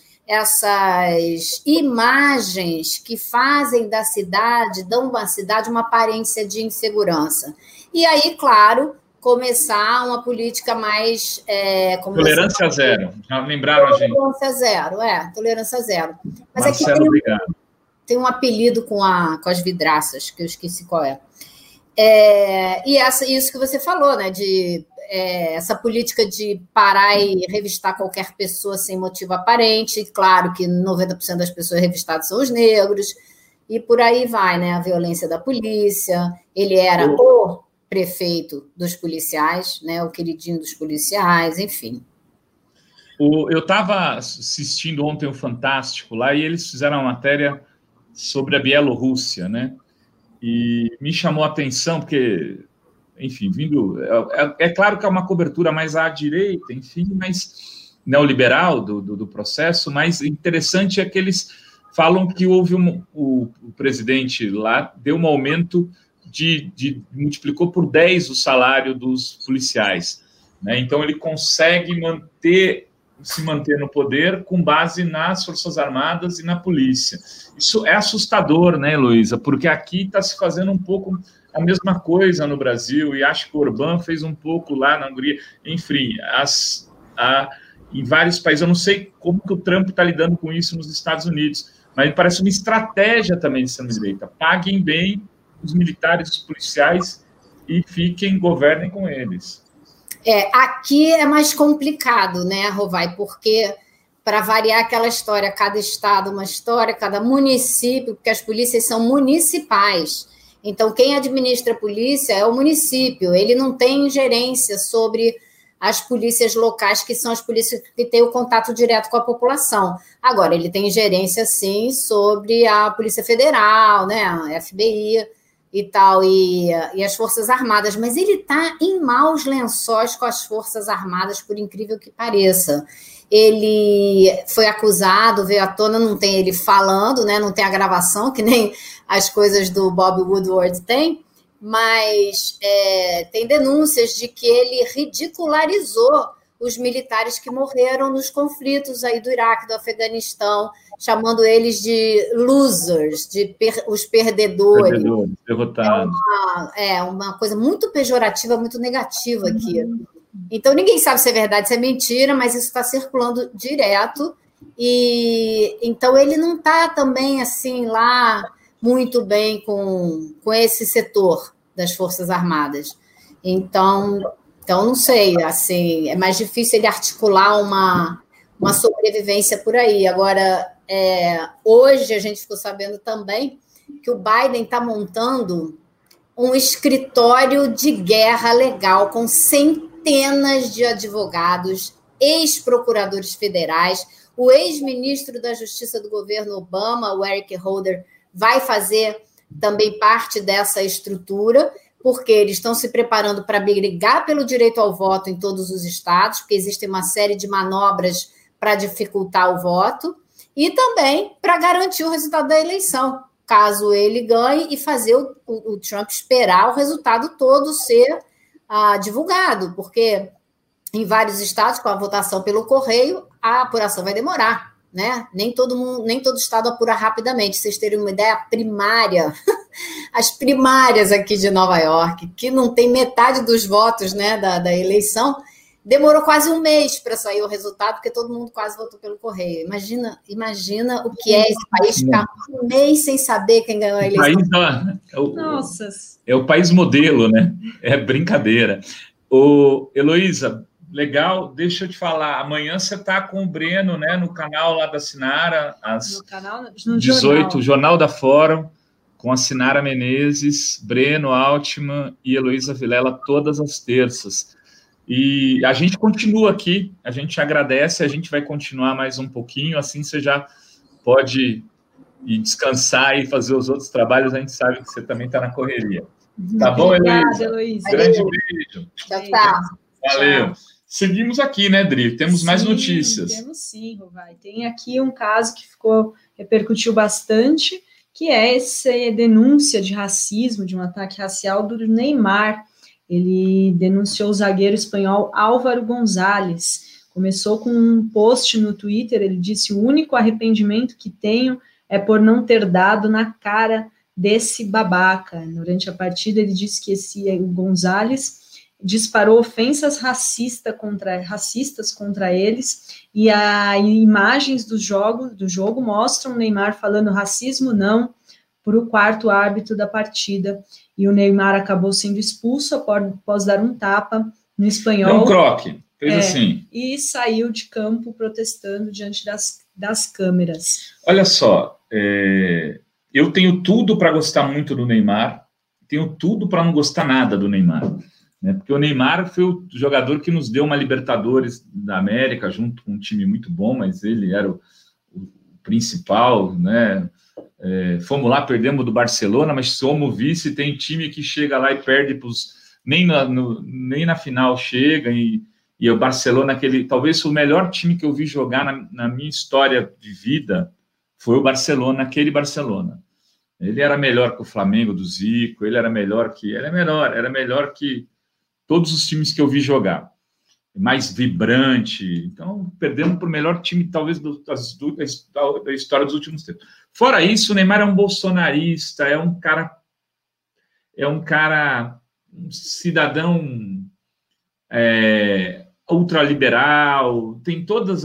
imagens que fazem da cidade, dão uma cidade uma aparência de insegurança. E aí, claro, começar uma política mais... tolerância zero. Já lembraram a gente? Tolerância zero, tolerância zero. Mas Marcelo, aqui obrigado. Tem um apelido com as vidraças, que eu esqueci qual é. E isso que você falou, né, de essa política de parar e revistar qualquer pessoa sem motivo aparente. Claro que 90% das pessoas revistadas são os negros, e por aí vai, né, a violência da polícia. Ele era o prefeito dos policiais, né, o queridinho dos policiais, enfim. Eu estava assistindo ontem o Fantástico lá, e eles fizeram uma matéria sobre a Bielorrússia, né? E me chamou a atenção, porque, enfim, é claro que é uma cobertura mais à direita, enfim, mas neoliberal do processo, mas interessante é que eles falam que houve o presidente lá deu um aumento multiplicou por 10 o salário dos policiais, né? Então ele consegue se manter no poder com base nas Forças Armadas e na polícia. Isso é assustador, né, Heloísa? Porque aqui está se fazendo um pouco a mesma coisa no Brasil, e acho que o Orbán fez um pouco lá na Hungria. Enfim, em vários países, eu não sei como que o Trump está lidando com isso nos Estados Unidos, mas parece uma estratégia também de extrema-direita. Paguem bem os militares, os policiais, e governem com eles. Aqui é mais complicado, né, Rovai? Porque, para variar aquela história, cada estado uma história, cada município, porque as polícias são municipais. Então, quem administra a polícia é o município, ele não tem ingerência sobre as polícias locais, que são as polícias que têm o contato direto com a população. Agora, ele tem ingerência, sim, sobre a Polícia Federal, né, a FBI e tal, e as Forças Armadas, mas ele está em maus lençóis com as Forças Armadas, por incrível que pareça. Ele foi acusado, veio à tona, não tem ele falando, né, não tem a gravação, que nem as coisas do Bob Woodward tem, mas tem denúncias de que ele ridicularizou os militares que morreram nos conflitos aí do Iraque, do Afeganistão, chamando eles de losers, os perdedores. Derrotados. É uma coisa muito pejorativa, muito negativa aqui. Então, ninguém sabe se é verdade, se é mentira, mas isso está circulando direto. E então, ele não está também assim lá muito bem com esse setor das Forças Armadas. Então, não sei, assim, é mais difícil ele articular uma sobrevivência por aí. Agora, hoje a gente ficou sabendo também que o Biden está montando um escritório de guerra legal com centenas de advogados, ex-procuradores federais. O ex-ministro da Justiça do governo Obama, o Eric Holder, vai fazer também parte dessa estrutura, porque eles estão se preparando para brigar pelo direito ao voto em todos os estados, porque existe uma série de manobras para dificultar o voto, e também para garantir o resultado da eleição, caso ele ganhe, e fazer o Trump esperar o resultado todo ser divulgado, porque em vários estados, com a votação pelo correio, a apuração vai demorar, né? Nem todo estado apura rapidamente. Vocês terem uma ideia, as primárias aqui de Nova York, que não tem metade dos votos, né, da eleição, demorou quase um mês para sair o resultado, porque todo mundo quase votou pelo correio. Imagina o que é esse país ficar um mês sem saber quem ganhou a eleição. Nossa. É o país modelo, né? É brincadeira. Heloísa, legal, deixa eu te falar, amanhã você está com o Breno, né, no canal lá da Sinara, às 18, Jornal da Fórum, com a Sinara Menezes, Breno Altman e Heloísa Vilela, todas as terças. E a gente continua aqui, a gente agradece, a gente vai continuar mais um pouquinho, assim você já pode ir descansar e fazer os outros trabalhos, a gente sabe que você também está na correria. Tá bom, Heloísa? Grande beijo. Tchau. Valeu. Seguimos aqui, né, Dri? Temos mais notícias. Temos sim, Rovai. Tem aqui um caso que repercutiu bastante, que é essa denúncia de racismo, de um ataque racial do Neymar. Ele denunciou o zagueiro espanhol Álvaro González. Começou com um post no Twitter, ele disse: o único arrependimento que tenho é por não ter dado na cara desse babaca. Durante a partida, ele disse que o González disparou ofensas racistas contra eles, e as imagens do jogo mostram o Neymar falando racismo não para o quarto árbitro da partida, e o Neymar acabou sendo expulso após dar um tapa no espanhol. Deu um croque, fez assim. E saiu de campo protestando diante das câmeras. Olha só, eu tenho tudo para gostar muito do Neymar, tenho tudo para não gostar nada do Neymar. Né? Porque o Neymar foi o jogador que nos deu uma Libertadores da América, junto com um time muito bom, mas ele era o principal, né? Fomos lá, perdemos do Barcelona, mas somos vice, tem time que chega lá e perde nem na final chega, e o Barcelona, talvez o melhor time que eu vi jogar na minha história de vida foi o Barcelona, aquele Barcelona. Ele era melhor que o Flamengo do Zico, era melhor que todos os times que eu vi jogar, mais vibrante. Então, perdemos para o melhor time, talvez, da história dos últimos tempos. Fora isso, o Neymar é um bolsonarista, é um cidadão ultraliberal, tem todas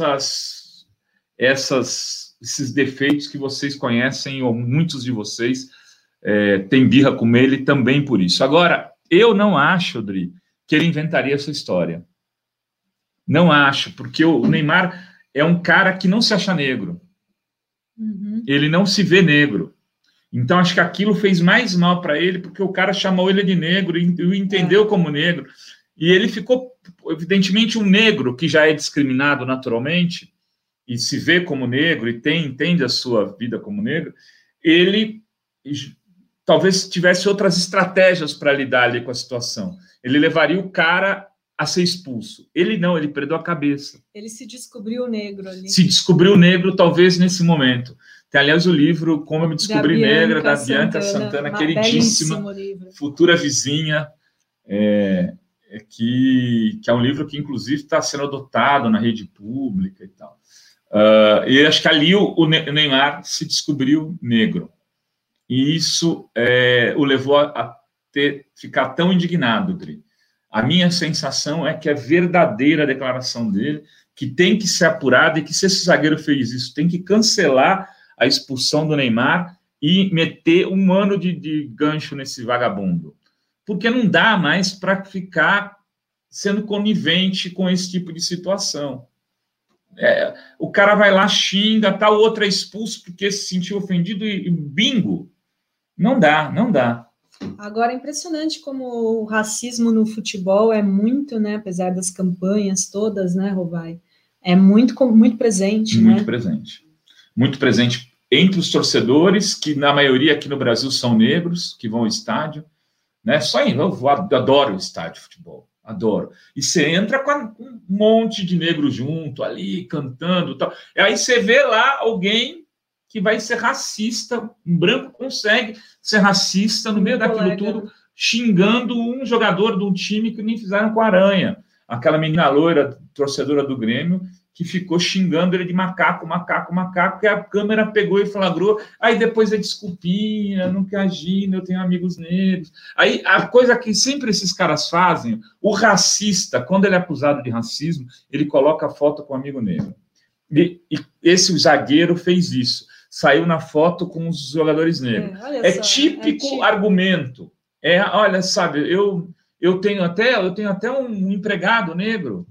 esses defeitos que vocês conhecem, ou muitos de vocês têm birra com ele também por isso. Agora, eu não acho, Dri, que ele inventaria essa história. Não acho, porque o Neymar é um cara que não se acha negro. Uhum. Ele não se vê negro. Então, acho que aquilo fez mais mal para ele, porque o cara chamou ele de negro e o entendeu como negro. E ele ficou, evidentemente, um negro que já é discriminado naturalmente, e se vê como negro, e entende a sua vida como negro, ele talvez tivesse outras estratégias para lidar ali com a situação. Ele levaria o cara a ser expulso. Ele não, ele perdeu a cabeça. Ele se descobriu negro ali. Se descobriu negro, talvez, nesse momento. Tem, aliás, o livro Como Eu Me Descobri Negra, da Bianca Santana, queridíssima, futura vizinha, que é um livro que, inclusive, está sendo adotado na rede pública e tal. E acho que ali o Neymar se descobriu negro. E isso o levou a ficar tão indignado, Dri. A minha sensação é que a verdadeira declaração dele, que tem que ser apurada, e que se esse zagueiro fez isso, tem que cancelar a expulsão do Neymar e meter 1 ano de gancho nesse vagabundo. Porque não dá mais para ficar sendo conivente com esse tipo de situação. O cara vai lá, xinga, o outro é expulso porque se sentiu ofendido e bingo. Não dá, não dá. Agora, é impressionante como o racismo no futebol é muito, né, apesar das campanhas todas, né, Rovai? É muito presente, né? Muito presente. Muito presente entre os torcedores, que na maioria aqui no Brasil são negros, que vão ao estádio, né? Eu adoro o estádio de futebol, adoro. E você entra com um monte de negro junto, ali, cantando, tal. E aí você vê lá alguém que vai ser racista, um branco consegue ser racista no meio daquilo tudo, xingando um jogador de um time que nem fizeram com a Aranha. Aquela menina loira, torcedora do Grêmio, que ficou xingando ele de macaco, que a câmera pegou e flagrou, aí depois é desculpinha, não quer agir, eu tenho amigos negros. Aí a coisa que sempre esses caras fazem, o racista, quando ele é acusado de racismo, ele coloca a foto com um amigo negro. E esse zagueiro fez isso. Saiu na foto com os jogadores negros. Típico argumento. Olha, sabe, eu tenho até um empregado negro.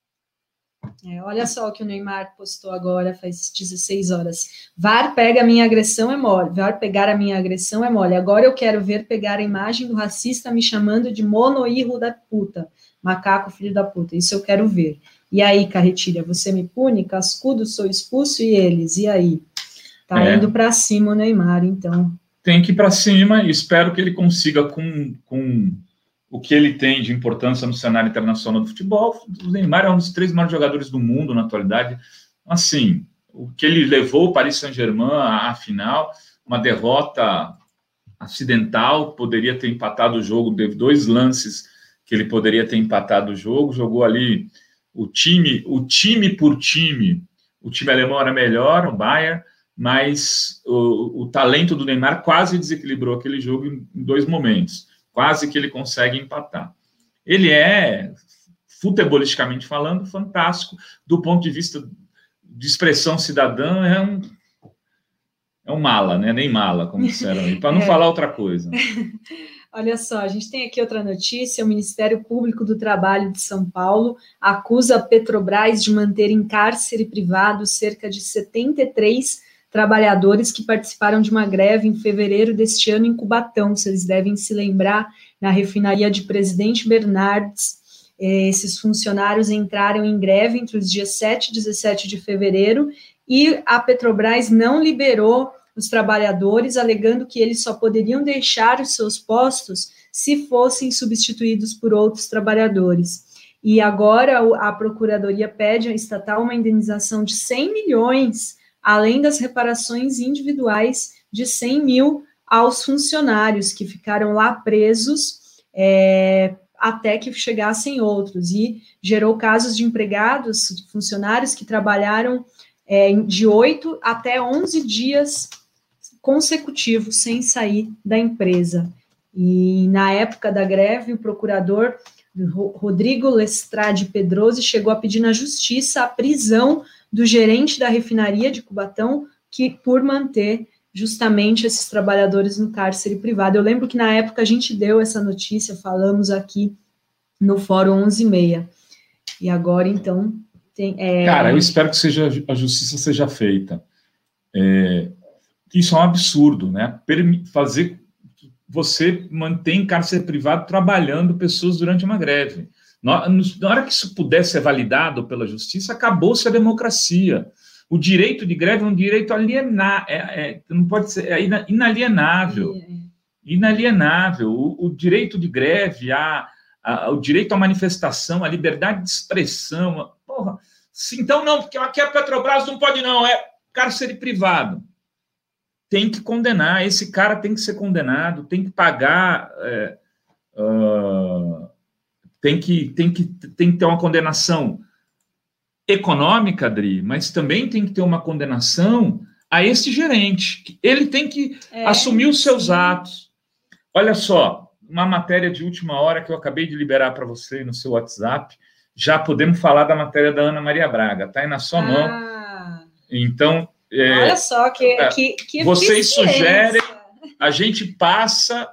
Olha só o que o Neymar postou agora, faz 16 horas. VAR pega a minha agressão é mole. VAR pegar a minha agressão é mole. Agora eu quero ver pegar a imagem do racista me chamando de mono-irro da puta. Macaco, filho da puta. Isso eu quero ver. E aí, Carretilha, você me pune? Cascudo, sou expulso e eles? E aí? Tá indo para cima o Neymar, então. Tem que ir para cima e espero que ele consiga, com o que ele tem de importância no cenário internacional do futebol. O Neymar é um dos 3 maiores jogadores do mundo na atualidade. Assim, o que ele levou o Paris Saint-Germain à final, uma derrota acidental, poderia ter empatado o jogo, teve 2 lances que ele poderia ter empatado o jogo, jogou ali o time por time. O time alemão era melhor, o Bayern, mas o talento do Neymar quase desequilibrou aquele jogo em 2 momentos. Quase que ele consegue empatar. Ele é, futebolisticamente falando, fantástico. Do ponto de vista de expressão cidadã, é um mala, né? Nem mala, como disseram aí, para não falar outra coisa. Olha só, a gente tem aqui outra notícia. O Ministério Público do Trabalho de São Paulo acusa a Petrobras de manter em cárcere privado cerca de 73 trabalhadores que participaram de uma greve em fevereiro deste ano em Cubatão. Vocês devem se lembrar, na refinaria de Presidente Bernardes, esses funcionários entraram em greve entre os dias 7 e 17 de fevereiro e a Petrobras não liberou os trabalhadores, alegando que eles só poderiam deixar os seus postos se fossem substituídos por outros trabalhadores. E agora a Procuradoria pede à estatal uma indenização de 100 milhões, além das reparações individuais de 100 mil aos funcionários que ficaram lá presos até que chegassem outros. E gerou casos de empregados, de funcionários que trabalharam de 8 até 11 dias consecutivos sem sair da empresa. E na época da greve, o procurador Rodrigo Lestrade Pedroso chegou a pedir na justiça a prisão do gerente da refinaria de Cubatão, por manter justamente esses trabalhadores no cárcere privado. Eu lembro que na época a gente deu essa notícia, falamos aqui no Fórum 11h30. E agora, então, Cara, eu espero que a justiça seja feita. Isso é um absurdo, né? Fazer você manter em cárcere privado trabalhando pessoas durante uma greve. Na hora que isso pudesse ser validado pela justiça, acabou-se a democracia. O direito de greve é um direito não pode ser, inalienável. Inalienável. O direito de greve, o direito à manifestação, a liberdade de expressão. Porra, então não, porque aqui a Petrobras não pode não, é cárcere privado. Tem que condenar, esse cara tem que ser condenado, tem que pagar, tem que ter uma condenação econômica, Adri, mas também tem que ter uma condenação a esse gerente. Ele tem que assumir os seus atos. Olha só, uma matéria de última hora que eu acabei de liberar para você no seu WhatsApp. Já podemos falar da matéria da Ana Maria Braga. Está aí na sua mão. Então... olha só, que vocês sugerem, a gente passa,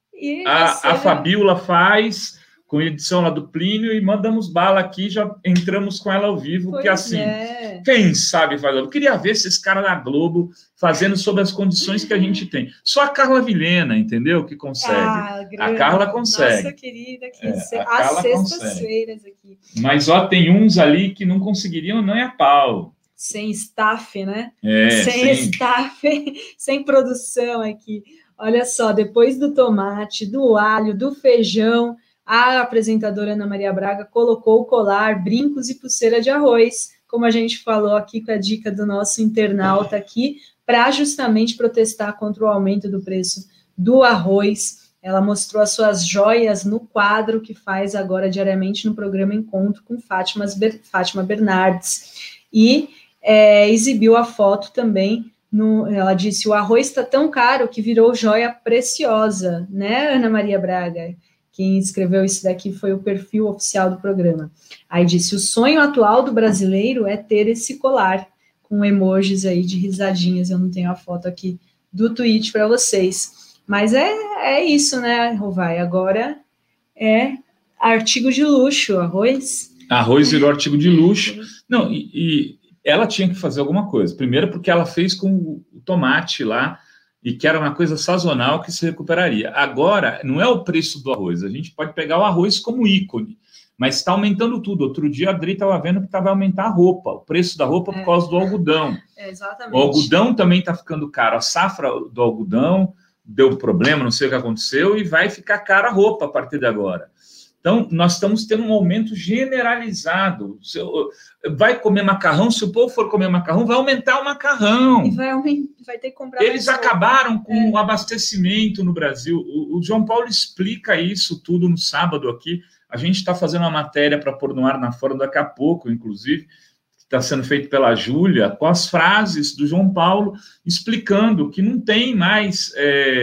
a Fabiola faz, com edição lá do Plínio, e mandamos bala aqui, já entramos com ela ao vivo, pois que assim, quem sabe faz. Eu queria ver esses caras da Globo fazendo sob as condições que a gente tem. Só a Carla Vilhena, entendeu, que consegue. A Carla consegue. Nossa querida, às sextas-feiras aqui. Mas, tem uns ali que não conseguiriam, não é a pau. Sem staff, né? Sem staff, sem produção aqui. Olha só, depois do tomate, do alho, do feijão, a apresentadora Ana Maria Braga colocou o colar, brincos e pulseira de arroz, como a gente falou aqui com a dica do nosso internauta aqui, para justamente protestar contra o aumento do preço do arroz. Ela mostrou as suas joias no quadro que faz agora diariamente no programa Encontro com Fátima Bernardes. E exibiu a foto também, ela disse, o arroz está tão caro que virou joia preciosa, né, Ana Maria Braga? Quem escreveu isso daqui foi o perfil oficial do programa. Aí disse, o sonho atual do brasileiro é ter esse colar, com emojis aí de risadinhas, eu não tenho a foto aqui do tweet para vocês. Mas é isso, né, Rovai? Agora é artigo de luxo, arroz. Arroz virou artigo de luxo. Não, e ela tinha que fazer alguma coisa. Primeiro porque ela fez com o tomate lá, e que era uma coisa sazonal que se recuperaria. Agora, não é o preço do arroz, a gente pode pegar o arroz como ícone, mas está aumentando tudo. Outro dia a Adri estava vendo que vai aumentar a roupa, o preço da roupa por causa do algodão. Exatamente. O algodão também está ficando caro, a safra do algodão deu problema, não sei o que aconteceu, e vai ficar cara a roupa a partir de agora. Então, nós estamos tendo um aumento generalizado. Vai comer macarrão, se o povo for comer macarrão, vai aumentar o macarrão. E vai ter que comprar. Eles acabaram com o abastecimento no Brasil. O João Paulo explica isso tudo no sábado aqui. A gente está fazendo uma matéria para pôr no ar na Fórum daqui a pouco, inclusive, que está sendo feito pela Júlia, com as frases do João Paulo explicando que não tem mais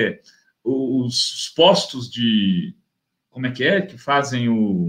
os postos de... Como é que fazem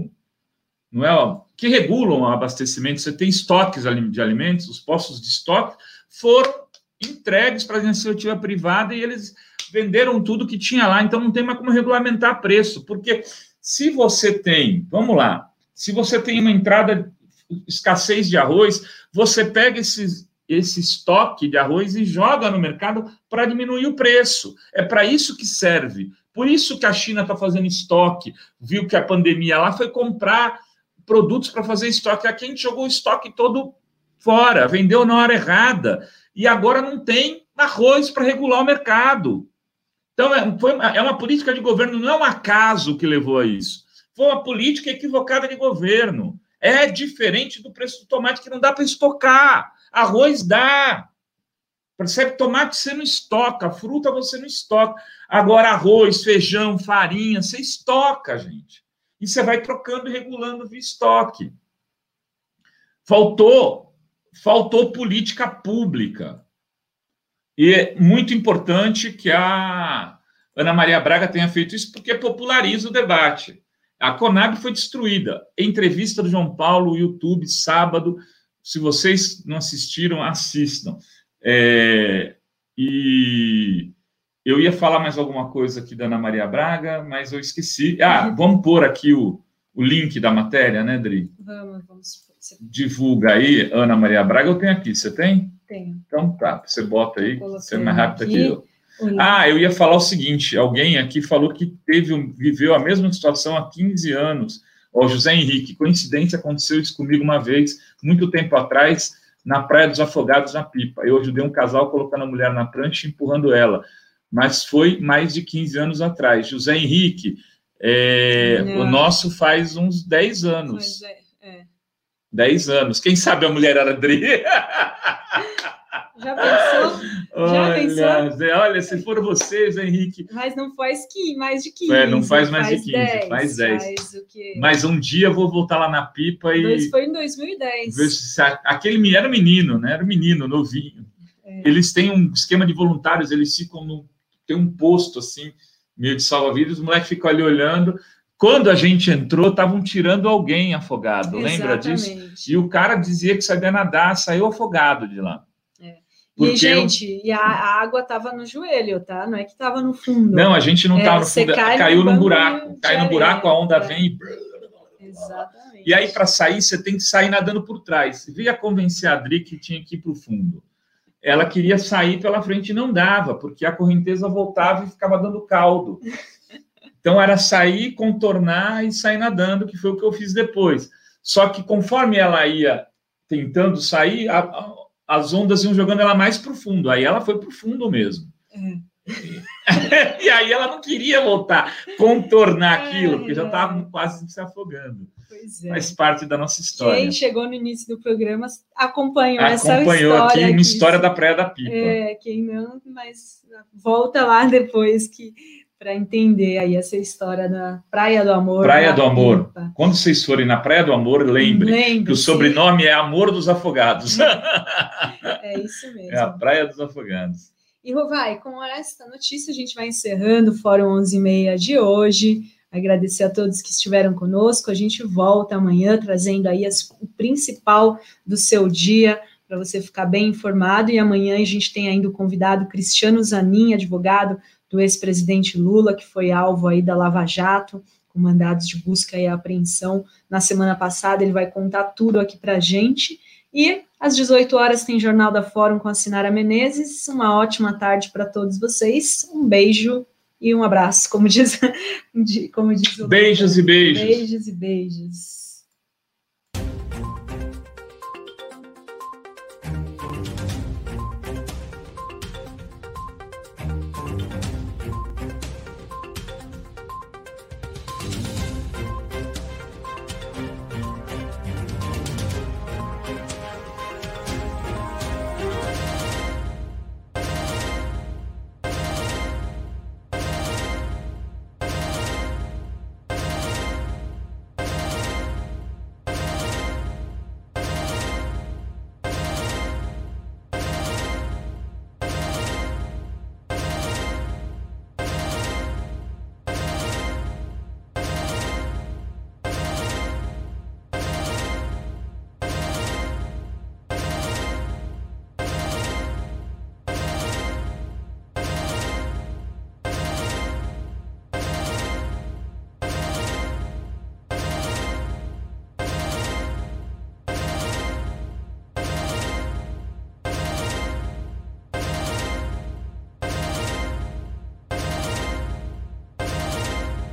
que regulam o abastecimento? Você tem estoques de alimentos, os postos de estoque foram entregues para a iniciativa privada e eles venderam tudo que tinha lá, então não tem mais como regulamentar preço, porque se você tem, vamos lá, se você tem uma escassez de arroz, você pega esse estoque de arroz e joga no mercado para diminuir o preço. É para isso que serve. Por isso que a China está fazendo estoque, viu que a pandemia lá foi comprar produtos para fazer estoque. Aqui a gente jogou o estoque todo fora, vendeu na hora errada, e agora não tem arroz para regular o mercado. Então, é uma política de governo, não é um acaso que levou a isso. Foi uma política equivocada de governo. É diferente do preço do tomate, que não dá para estocar. Arroz dá. Percebe? Tomate você não estoca, fruta você não estoca. Agora, arroz, feijão, farinha, você estoca, gente. E você vai trocando e regulando via estoque. Faltou política pública. E é muito importante que a Ana Maria Braga tenha feito isso, porque populariza o debate. A Conab foi destruída. Entrevista do João Paulo, YouTube, sábado. Se vocês não assistiram, assistam. E eu ia falar mais alguma coisa aqui da Ana Maria Braga, mas eu esqueci. Vamos pôr aqui o link da matéria, né, Dri? Vamos. Divulga aí, Ana Maria Braga. Eu tenho aqui, você tem? Tenho. Então tá, você bota aí, você é mais rápido que eu. Eu ia falar o seguinte, alguém aqui falou que viveu a mesma situação há 15 anos. Ó, José Henrique, coincidência, aconteceu isso comigo uma vez, muito tempo atrás, na Praia dos Afogados, na Pipa. Eu ajudei um casal colocando a mulher na prancha e empurrando ela, mas foi mais de 15 anos atrás. José Henrique, o nosso faz uns 10 anos. 10 anos. Quem sabe a mulher era Adri? Já pensou? Olha, se for vocês, Henrique... Mas não faz mais de 15. Não faz mais de 15, 10, faz 10. Faz o quê? Mas um dia eu vou voltar lá na Pipa e... Foi em 2010. Aquele era menino, né? Era um menino, novinho. Eles têm um esquema de voluntários, eles ficam tem um posto, assim, meio de salva-vidas, o moleque fica ali olhando... Quando a gente entrou, estavam tirando alguém afogado, lembra disso? E o cara dizia que sabia nadar, saiu afogado de lá. E, gente, a água estava no joelho, tá? Não é que estava no fundo. Não, a gente não estava no fundo, caiu no buraco. Cai no buraco, a onda vem e... Exatamente. E aí, para sair, você tem que sair nadando por trás. Veio convencer a Adri que tinha que ir para o fundo. Ela queria sair pela frente e não dava, porque a correnteza voltava e ficava dando caldo. Então, era sair, contornar e sair nadando, que foi o que eu fiz depois. Só que, conforme ela ia tentando sair, as ondas iam jogando ela mais para o fundo. Aí ela foi para o fundo mesmo. E aí ela não queria voltar, contornar aquilo, porque já estava quase se afogando. Pois é. Faz parte da nossa história. Quem chegou no início do programa acompanhou essa história. Acompanhou aqui uma história da Praia da Pipa. Quem não, mas volta lá depois para entender aí essa história da Praia do Amor. Praia do Amor. Pipa. Quando vocês forem na Praia do Amor, lembre que o sobrenome é Amor dos Afogados. É isso mesmo. É a Praia dos Afogados. E, Rovai, com esta notícia, a gente vai encerrando o Fórum 11h30 de hoje. Agradecer a todos que estiveram conosco. A gente volta amanhã trazendo aí o principal do seu dia, para você ficar bem informado. E amanhã a gente tem ainda o convidado Cristiano Zanin, advogado do ex-presidente Lula, que foi alvo aí da Lava Jato, com mandados de busca e apreensão. Na semana passada, ele vai contar tudo aqui para a gente. E às 18 horas tem Jornal da Fórum com a Sinara Menezes. Uma ótima tarde para todos vocês. Um beijo e um abraço, como diz o... Beijos e beijos. Beijos e beijos.